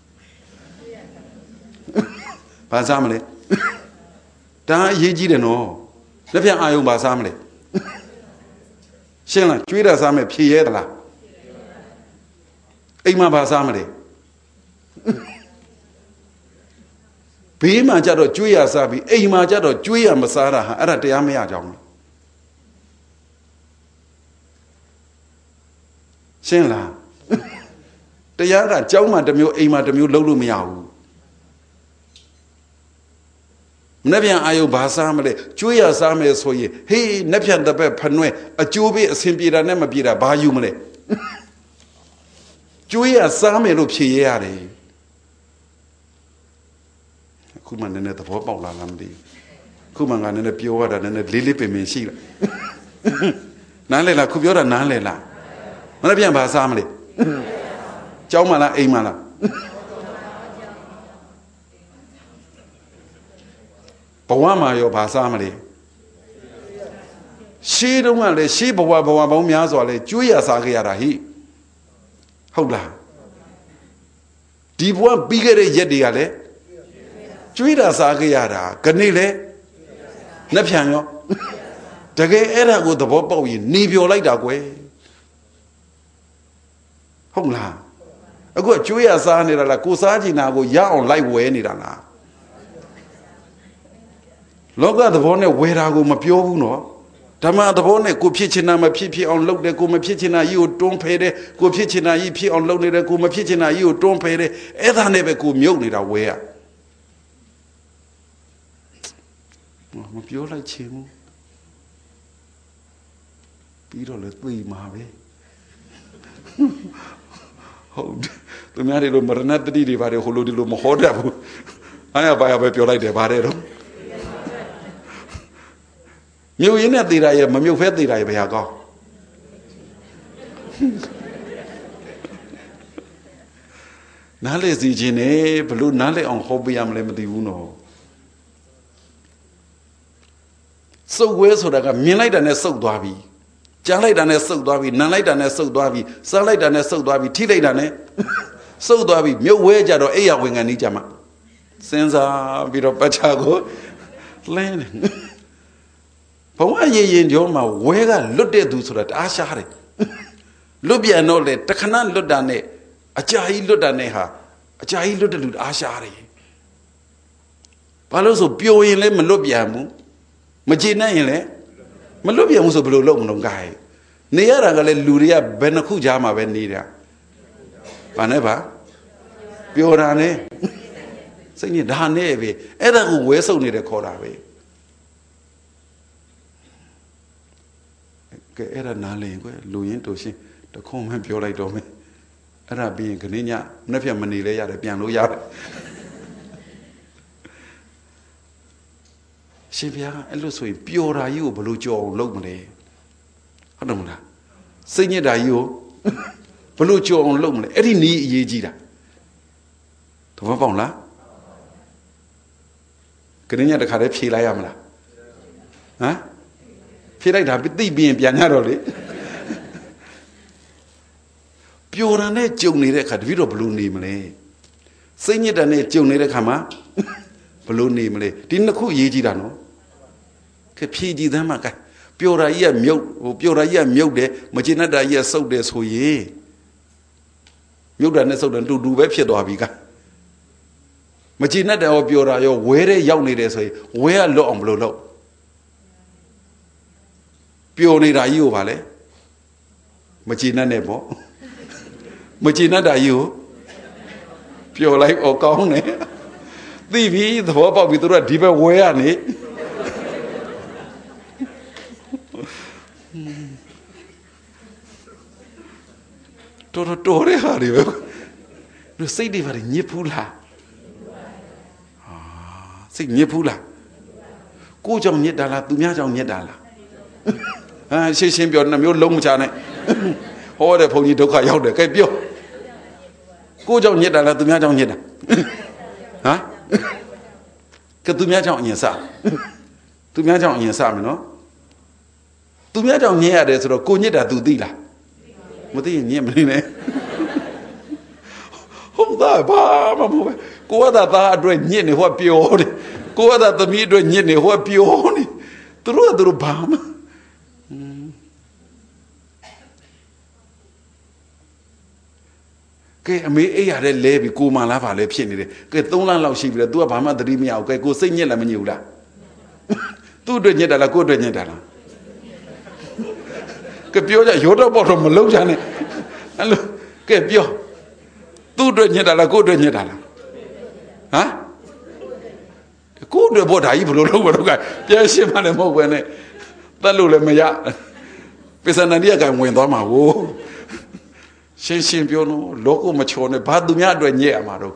ဘာစားမလဲဒါအရေးကြီးတယ်နော်လက်ဖြင့်အာယုံဘာစားမလဲရှင်းလားကျွေးတာစားမယ်ဖြေရဲသလားအိမ်မှာဘာစားမလဲဘေးမှာကြတော့ကျွေးရစားပြီးအိမ်မှာကြတော့ကျွေးရမစားတာဟာအဲ့ဒါတရားမရကြောင်းရှင်းလားတရားကကြောင်းမှာတစ်မျိုးအိမ်မှာတစ်မျိုးလုံးလို့မရဘူးမနှက်ပြန်အာယုဘာစားမလဲကျွေးရစားမယ်ဆိုရင်ဟေးနှက်ပြန်တစ်ပတ်ဖနွဲအကျိုးပေးအစဉ်ပြေတာနဲ့မပြေတာဘာယူမလဲကျွေးရစားမယ်လို့ဖြေရရတယ်ခုမှနည်းနည်းသဘောပေါက်လာလားမသိခုမှငါနည်းနည်းပြောရတာနည်းနည်းလေးလေးပင်ပင်ရှိလားနားလဲလားခုပြောတာနားလဲလားမနှက်ပြန်ဘာစားမလဲကြောင်းမလားအိမ်မလား Bawama, Basamari. She don't want to she Bawa Bawamiazole, Julia Sagiara, he. Hola. Deep one bigger Yediale. Julia Sagiara, Canile, Nepiano. Tage era with the Bobo, you need your light that way. Hola. A good Julia Sanira la Kusaji now go yawn like way any dana. Loga the one where I go Mapio no. Tama the one go pitchina my pipi on look the Guma pitchina you don't pay the go pitchina ye on look the Guma pitchina you don't pay the either never go mute it away. Mapio like Chim. Peter let me marry. Hold the married Maranat the Divari who do Mohoda. I have a Pio like the Barrero. You in at the Raya, Mamu fed the Raya. Nale is the Gene, Blue Nale on Hobbyam Lemedy Uno. So where's what I got Milite and a soak dwabi? Jalite and a soak dwabi, Nanite and a soak dwabi, Salite and a soak dwabi, Tilate and a so dwabi, Mu wedge or Aya wing and Nijama. Senza bit of Pachago land. But why ye in Joma, where looked at so that Ashari Lubia no let Takanan Ludane, a Jai Ludaneha, a Jai Ludalud Ashari. Paloso Pio in Le Malubiamu, Magina in Le Malubia was a blue long guy. Nearagale Luria Benakujama Venida. Paneva Piorane Sing Danevi, Eda who wears only the Korawe. Era Nale, Louis to see the common pure like Domi. Era being Canina, Nepia Manila, the piano yard. Shivia, and Lucy, pure are you, Belucho, Lomley. Hadamla. Sing it, are you? Belucho on Lomley, Eddie Ni Ye Jida. To Vapona? Canina the Carepi Layamla. Huh? Feel like that, be being pianaroli. Pure and a junior cat, video blue name. Sing it and a junior kama, blue name. Didn't the cool yejidano? Capiji the maca. Pure year milk, pure year milk de, Magina da year so des who ye. Milk and so than to do webshire dobiga. Magina da or pure yo, where young ladies say, where low on blue low. Pio ni ra you vale. Machina nebo. Machina da you. Pio like o kong ne. T V the papa with a deeper way on it. Toto Tore Harry. You say they were in Nipula. Ah, say Nipula. Go John Yedala to Miajong Yedala. She seemed to be a long channel. All the pony took out the capio. Go down yet, I let the man yet. Huh? Get to me on your son. To me on your son, no? To me on here, there's a cuneta to dealer. What do you mean? Oh, that bar, go at that drink, yenny, what pure. Go at the meat, yenny, what pure. Through the balm. Cái mấy ấy là lê bị cô mà lá vào lê phiền này cái tông lan lão xịt là tua bám mà đi miao cái cô sinh nhật là mình nhiều đã tu được nhật là cô được nhật là cái biểu là hiểu đâu bỏ rồi một lâu ra này alo cái biểu tu được nhật là cô được nhật là hả cô được bỏ đại vừa lâu vừa lâu cái bây giờ mà lại một cái này ta lưu lại mấy ya bây giờ này đi cái nguyện đó mà vô Shin Shin Piono, local machone, Badumia do Nia Amaro.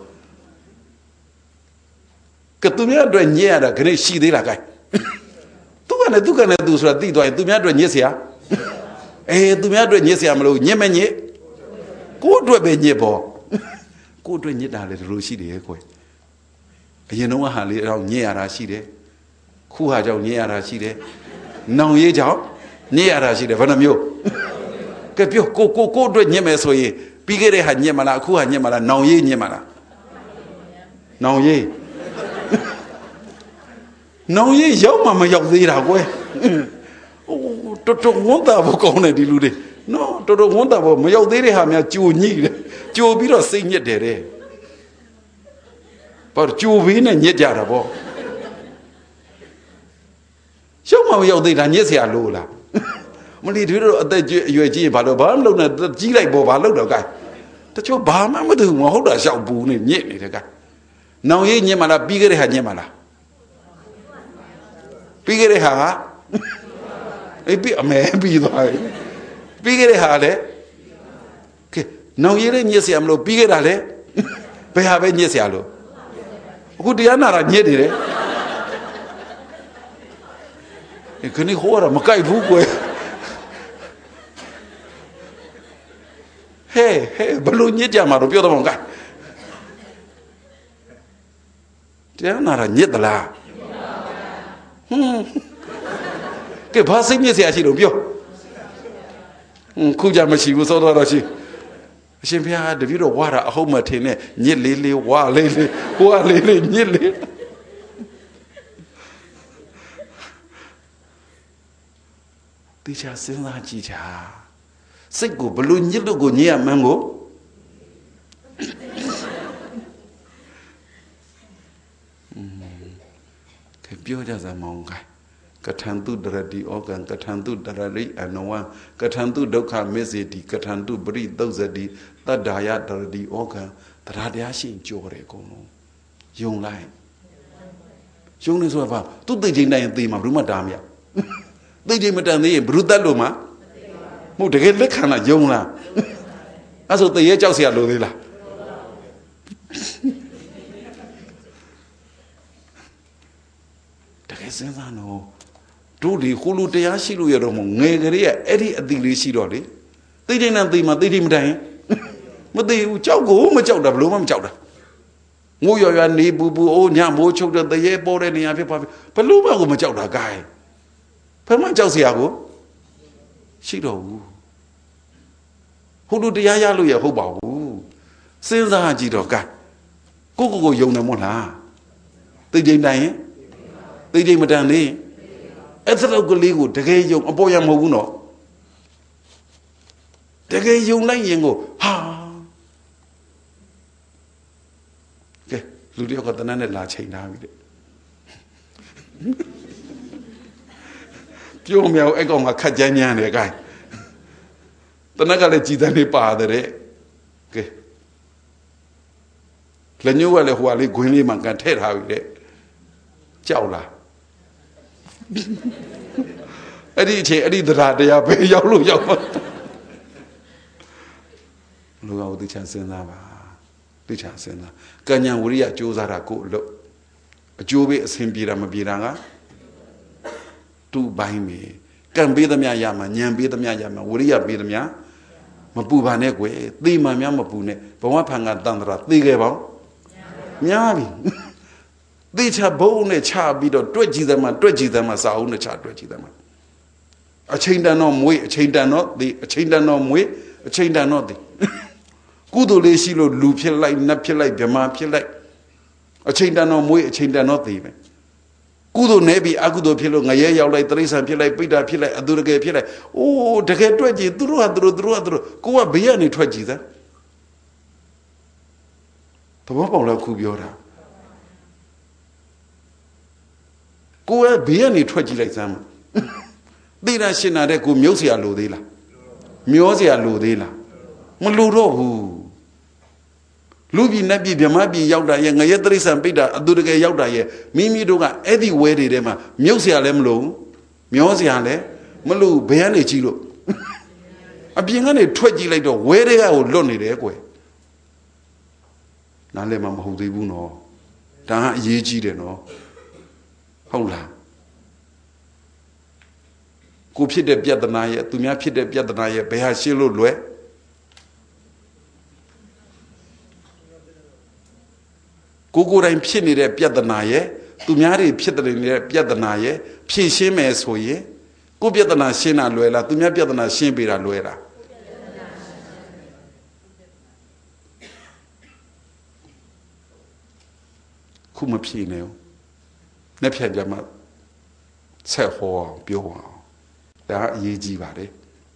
Catumia do Nia, the great she de la guy. Two and a two can do so, do I do me do Niesia? Eh, do me do Niesia Amaro, Yemene? Go to a Benyebo. Go to Nia, little Rushi de Equi. You know how little near Rashide. ခုဟာကြောင့်ညစ်ရတာရှိတယ်နောင်ရေးကြောင့်ညစ်ရတာရှိတယ်ဘယ်နှမျိုးကဲပြောကိုကိုကိုအတွက်ညစ်မယ်ဆိုရင်ပြီးခဲ့တဲ့ဟာညစ်မလားအခုဟာညစ်မလားနောင်ရေးညစ်မလားနောင်ရေးနောင်ရေးရောက်မှမရောက်သေးတာကွယ်အိုးတော်တော်ဝန်တာဘောကောင်းတယ်ဒီလူတွေနော်တော်တော်ဝန်တာဘောမရောက်သေးတဲ့ဟာများကြိုညိတယ်ကြိုပြီးတော့စိတ်ညစ်တယ်တဲ့ဘာကြိုပြီးနဲ့ညစ်ကြတာဗောရောက်မှမရောက်သေးတာညစ်เสียလို့လားမလီတွေတော့အသက်အရွယ်ကြီးဘာလို့ဘာမလုပ်နဲ့ကြီးလိုက်ပေါ်ဘာလုပ်တော့ gain တချို့ဘာမှမသိဘူးမဟုတ်တာရှောက်ဘူးနေညစ်နေတယ် gain နောင်ရေးညစ်မလားပြီးခဲ့တဲ့ဟာညစ်မလားပြီးခဲ့တဲ့ဟာအေးပြီးအမဲပြီးသွားပြီပြီးခဲ့တဲ့ဟာလေကဲနောင်ရေးလည်းညစ်เสียမလို့ပြီးခဲ့တာလေဘယ်ဟာပဲညစ်เสียလို့အခုတရားနာတာညစ်နေတယ်ဒီခဏဟိုရမကြိုက်ဘူးကွယ်ဟဲ့ဟဲ့ဘလို့ညစ်ကြမှာတော့ပြောတော့မကြိုက်တရားနာတာညစ်သလားဟွန်းကဲဘာစိတ်ညစ်เสียရှိလို့ပြောဟွန်းခုကြမရှိဘူးသောတော်တော်ရှိအရှင်ဘုရားတပည့်တော်ဝါတာအဟုတ်မထင်နဲ့ညစ်လေးလေးဝါလေးလေးဝါလေးလေးညစ်လေးတေချာစဉ်းစားကြည့်ချာစိတ်ကိုဘလို့ညစ်လို့ကိုညစ်ရမှန်းကိုကပြောကြစမ်းမောင်းကကထံတုတရတိဩကံကထံတုတရရိအနဝံကထံတုဒုက္ခမစ္စေတိကထံတုပရိသုဇတိတတ္တာယတရတိဩကံတရားတရားရှိကြောတယ်အကုန်လုံးယုံလိုက်ယုံနေဆိုတော့သူသိချင်းတိုင်းသိမှာဘယ်မှတားမရသိချင်းမတန်သေးရင်ဘုရုတတ်လို့မှာမဟုတ်တကယ်လက်ခံတာယုံလားအဲ့ဆိုတရေကြောက်เสียလို့သေးလားတကယ်စဉ်းစားတော့တို့ဒီခုလူတရားရှိလို့ရတော့မငယ်ကလေးကအဲ့ဒီအတိလေးရှိတော့လေသိချင်းနဲ့သိမှာသိချင်းမတိုင်မသိဘူးကြောက်ကိုမကြောက်တာဘလို့မှမကြောက်တာငိုးရွရွနေပူပူအိုးညမိုးချုပ်တဲ့တရေပေါ်တဲ့နေရာဖြစ်ပါဘလို့မှကိုမကြောက်တာ gain ဘယ်မှကြောက်เสียကိုရှိတော့ဘူးဟိုလူတရားရလို့ရဟုတ်ပါဘူးစဉ်းစားကြည့်တော့ gain ကိုကိုကိုယုံတယ်မို့လားသိချင်းတိုင်ရင်သိချင်းမတန်သေးအဲ့ဒါလောက်ကလေးကိုတကယ်ယုံအပေါ်ရမဟုတ်ဘူးနော်တကယ်ယုံလိုက်ရင်ကိုဟာကဲလူတယောက်ကတနတ်နဲ့လာချိန်ထားပြီတဲ့ပြောမြောက်အဲ့ကောင်ကခက်ကြမ်းကြမ်းတယ် gain တနတ်ကလည်းကြည်တန်းလေးပါတယ်တဲ့ကဲလက်ညှိုးကလည်းဟိုကလေးဂွင်းလေးမှကန်ထည့်ထားပြီတဲ့ကြောက်လားအဲ့ဒီအချိန်အဲ့ဒီတရားတရားပဲရောက်လို့ရောက်ပါလူကသိချာစဉ်းစားပါသိချာစဉ်းစားကဉ္ဉဝရိယကြိုးစားတာကိုအလုပ်အကျိုးပေးအစဉ်ပြေတာမပြေတာကသူ့ဘိုင်းပဲကံပေးသမျှရမှာဉာဏ်ပေးသမျှရမှာဝရိယပေးသမျှမပူပါနဲ့ကွယ်သိမှများမပူနဲ့ဘဝဖန်ကတန်တရာသိခဲ့ပါများပြီသိချဘုံနဲ့ချပြီးတော့တွက်ကြည့်တယ်မှာတွက်ကြည့်တယ်မှာစာအုပ်နဲ့ချတွက်ကြည့်တယ်မှာအချိန်တန်တော့မွေးအချိန်တန်တော့ဒီအချိန်တန်တော့မွေးအချိန်တန်တော့ဒီကုသိုလ်လေးရှိလို့လူဖြစ်လိုက်နတ်ဖြစ်လိုက်ဗြဟ္မာဖြစ်လိုက်အချိန်တန်တော့မွေးအချိန်တန်တော့ဒီပဲကုသိုလ်နဲ့ပြီးအကုသိုလ်ဖြစ်လို့ငရဲရောက်လိုက်တိရစ္ဆာန်ဖြစ်လိုက်ပိဋ္ဌာဖြစ်လိုက်အသူတကယ်ဖြစ်လိုက်အိုးတကယ်တွက်ကြည့်သူတို့ဟာသူတို့သူတို့ဟာသူတို့ကိုကဘေးကနေထွက်ကြည့်သားသဘောပေါက်လားခုပြောတာကိုယ်ဘေးကနေထွက်ကြည့်လိုက်စမ်းသိတာရှင်းတာတဲ့ကိုမြုပ်เสียလို့သေးလားမျောเสียလို့သေးလားမလို့တော့ဘူးလူပြည်နတ်ပြည်ဗြဟ္မာပြည်ရောက်တာရဲ့ငရဲတိရစ္ဆာန်ပိဋ္ဌာအသူတကယ်ရောက်တာရဲ့မိမိတို့ကအဲ့ဒီဝဲတွေထဲမှာမြုပ်เสียလည်းမလို့မျောเสียလည်းမလို့ဘယ်ကနေကြည့်လို့အပြင်ကနေထွက်ကြည့်လိုက်တော့ဝဲတွေကကိုလွတ်နေတယ်ကွယ်နားလည်းမမဟုတ်သေးဘူးနော်ဒါကအရေးကြီးတယ်နော်ဟုတ်လားကိုဖြစ်တဲ့ပြဿနာရဲ့သူများဖြစ်တဲ့ပြဿနာရဲ့ဘယ်ဟာရှင်းလို့လွယ်ကိုကိုယ်တိုင်ဖြစ်နေတဲ့ပြဿနာရဲ့သူများတွေဖြစ်တဲ့ပြဿနာရဲ့ဖြည့်ရှင်းမယ်ဆိုရင်ကိုပြဿနာရှင်းတာလွယ်လားသူများပြဿနာရှင်းပေးတာလွယ်လားခုမဖြေနဲ့နှစ်ဖြတ်ကြမှာဆက်ဟောအောင်ပြောအောင်ဒါအရေးကြီးပါတယ်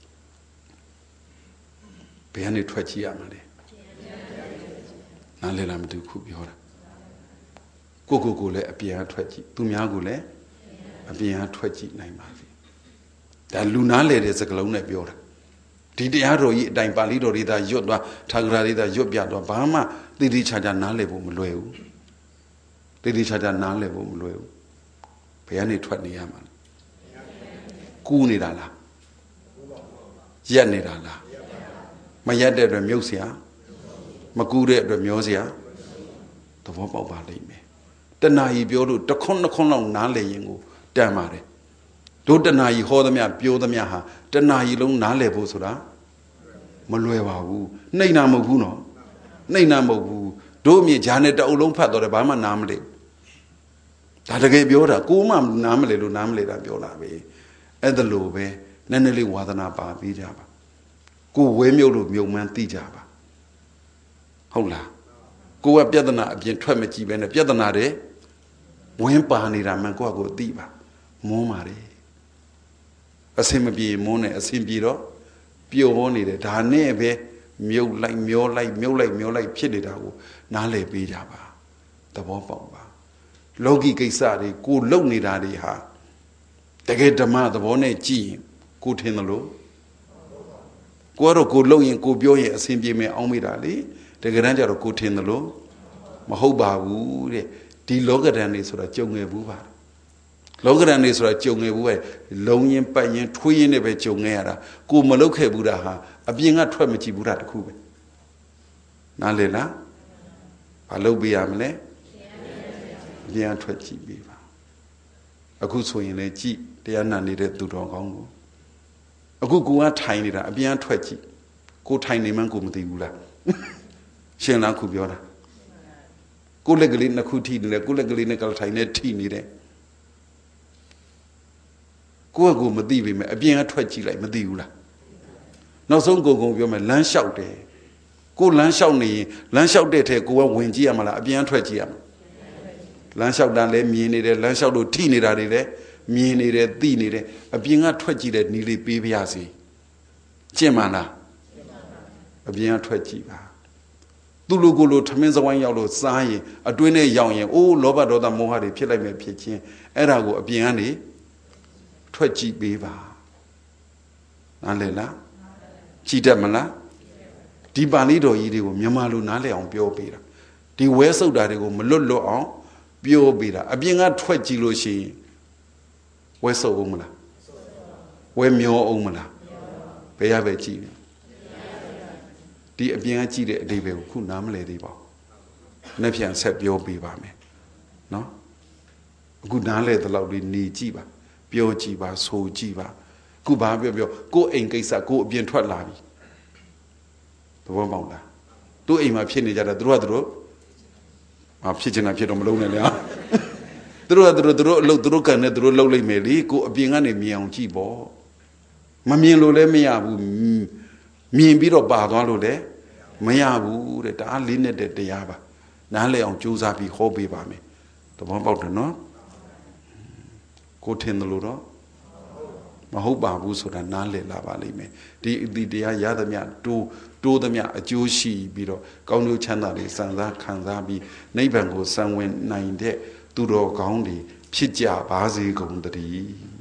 ဘယ်ကနေထွက်ကြည့်ရမှာလဲနားလည်လားမသိခုပြောတာကိုကိုကိုလည်းအပြင်အထွက်ကြည့်သူများကိုလည်းအပြင်အထွက်ကြည့်နိုင်ပါစေဒါလူနားလေတဲ့စကားလုံးနဲ့ပြောတာဒီတရားတော်ကြီးအတိုင်းပါဠိတော်တွေသာရွတ်သွားထာဂရတွေသာရွတ်ပြသွားဘာမှတည်တည်ချာချာနားလည်ဖို့မလွယ်ဘူးတည်တည်ချာချာနားလည်ဖို့မလွယ်ဘူးဘယ်ကနေထွက်နေရမှာလဲကူးနေတာလားရက်နေတာလားမရက်တဲ့အတွက်မြုပ်เสียမကူးတဲ့အတွက်မျောเสียသဘောပေါက်ပါလိမ့်မယ်တဏှာကြီးပြောလို့တခွန်းနှစ်ခွန်းလောက်နားလည်ရင်ကိုတန်ပါတယ်တို့တဏှာကြီးဟောသမျှပြောသမျှဟာတဏှာကြီးလုံးနားလည်ဖို့ဆိုတာမလွယ်ပါဘူးနှိမ့်နာမဟုတ်ဘူးနော်နှိမ့်နာမဟုတ်ဘူးတို့အမြင်ဂျာနဲ့တအုပ်လုံးဖတ်တော့တယ်ဘာမှနားမလည်ဒါတကယ်ပြောတာကိုမှနားမလည်လို့နားမလည်တာပြောလာပဲအဲ့ဒါလိုပဲနည်းနည်းလေးဝါသနာပါပြီးကြပါကိုဝဲမြုပ်လို့မြုံမှန်းသိကြပါဟုတ်လားကိုကပြဿနာအပြင်ထွက်မကြည့်ပဲနဲ့ပြဿနာတွေဝင်းပါနေတာမှန်ကိုကကိုသိပါမုန်းပါတယ်အစင်မပြေမုန်းနဲ့အစင်ပြေတော့ပျော်နေတယ်ဒါနဲ့ပဲမြုပ်လိုက်မျောလိုက်မြုပ်လိုက်မျောလိုက်ဖြစ်နေတာကိုနားလည်ပေးကြပါသဘောပေါက်ပါလောကီကိစ္စတွေကိုလုံနေတာတွေဟာတကယ်ဓမ္မသဘောနဲ့ကြည့်ရင်ကိုထင်တယ်လို့ကိုကတော့ကိုလုံရင်ကိုပြောရင်အစင်ပြေမယ်အောင်းမိတာလေတကယ်တမ်းကျတော့ကိုထင်တယ်လို့မဟုတ်ပါဘူးတဲ့ဒီလောကဓာတ်နေဆိုတာကြုံငယ်ဘူးပါလောကဓာတ်နေဆိုတာကြုံငယ်ဘူးပဲလုံရင်ပတ်ရင်ထွေးရင်နဲ့ပဲကြုံငယ်ရတာကိုမလုတ်ခဲ့ဘူးတာဟာအပြင်ကထွက်မကြည့်ဘူးတာတခုပဲနားလေလားဘာလုပ်ပေးရမလဲအပြင်ထွက်ကြည့်ပေးပါအခုဆိုရင်လည်းကြည့်တရားနာနေတဲ့သူတော်ကောင်းကိုအခုကိုကထိုင်နေတာအပြင်ထွက်ကြည့်ကိုထိုင်နေမှန်းကိုမသိဘူးလားရှင်လားခုပြောတာကိုလက်ကလေးနှစ်ခုထိနေတယ်ကိုလက်ကလေးနဲ့ကလထိုင်နဲ့ထိနေတယ်ကိုကကိုမသိပေမဲ့အပြင်ကထွက်ကြည့်လိုက်မသိဘူးလားနောက်ဆုံးကိုကုံပြောမယ်လမ်းလျှောက်တယ်ကိုလမ်းလျှောက်နေရင်လမ်းလျှောက်တဲ့ထဲကိုကဝင်ကြည့်ရမလားအပြင်ထွက်ကြည့်ရမလားလမ်းလျှောက်တာလည်းမြင်နေတယ်လမ်းလျှောက်လို့ထိနေတာတွေလည်းမြင်နေတယ်သိနေတယ်အပြင်ကထွက်ကြည့်တဲ့နီးလေးပေးပြရစီကျင့်မှလားအပြင်ကထွက်ကြည့်ပါသူလူကိုလိုထမင်းစဝိုင်းရောက်လို့စားရင်အတွင်းနဲ့ရောက်ရင်အိုးလောဘဒေါသမောဟတွေဖြစ်လိုက်မယ်ဖြစ်ချင်းအဲ့ဒါကိုအပြင်ကနေထွက်ကြည့်ပေးပါနားလည်လားကြည့်တတ်မလားဒီပါဠိတော်ကြီးတွေကိုမြန်မာလိုနားလည်အောင်ပြောပေးတာဒီဝဲဆုပ်တာတွေကိုမလွတ်လွတ်အောင်ပြောပေးတာအပြင်ကထွက်ကြည့်လို့ရှိရင်ဝဲဆုပ်အောင်မလားဝဲမျောအောင်မလားဘယ်ရပဲကြည့်ဒီအပြင်ကကြည့်တဲ့အဓိပ္ပာယ်ကိုခုနားမလည်သေးပါဘူးနှစ်ပြန်ဆက်ပြောပေးပါမယ်နော်အခုနားလည်တဲ့လောက်လေးနေကြည့်ပါပြောကြည့်ပါဆိုကြည့်ပါခုဘာပြောပြောကိုယ်အိမ်ကိစ္စကိုယ်အပြင်ထွက်လာပြီသဘောပေါက်လားသူ့အိမ်မှာဖြစ်နေကြတာသူတို့ကသူတို့မဖြစ်ချင်တာဖြစ်တော့မလုပ်နဲ့လေသူတို့ကသူတို့သူတို့အလုပ်သူတို့ကန်နဲ့သူတို့လုပ်လိုက်မယ်လေကိုယ်အပြင်ကနေမြင်အောင်ကြည့်ပေါ့မမြင်လို့လည်းမရဘူးမြင်ပြီးတော့ပါသွားလို့လည်းမရဘူးတဲ့ဒါအားလေးနဲ့တဲ့တရားပါနားလည်အောင်ကြိုးစားပြီးဟောပေးပါမယ်သဘောပေါက်တယ်နော်ကိုထင်တယ်လို့တော့မဟုတ်ပါဘူးဆိုတာနားလည်လာပါလိမ့်မယ်ဒီဒီတရားရသမျှတိုးတိုးသမျှအကျိုးရှိပြီးတော့ကောင်းကျိုးချမ်းသာတွေစံစားခံစားပြီးနိဗ္ဗာန်ကိုစံဝင်နိုင်တဲ့သူတော်ကောင်းတွေဖြစ်ကြပါစေကုန်သတည်း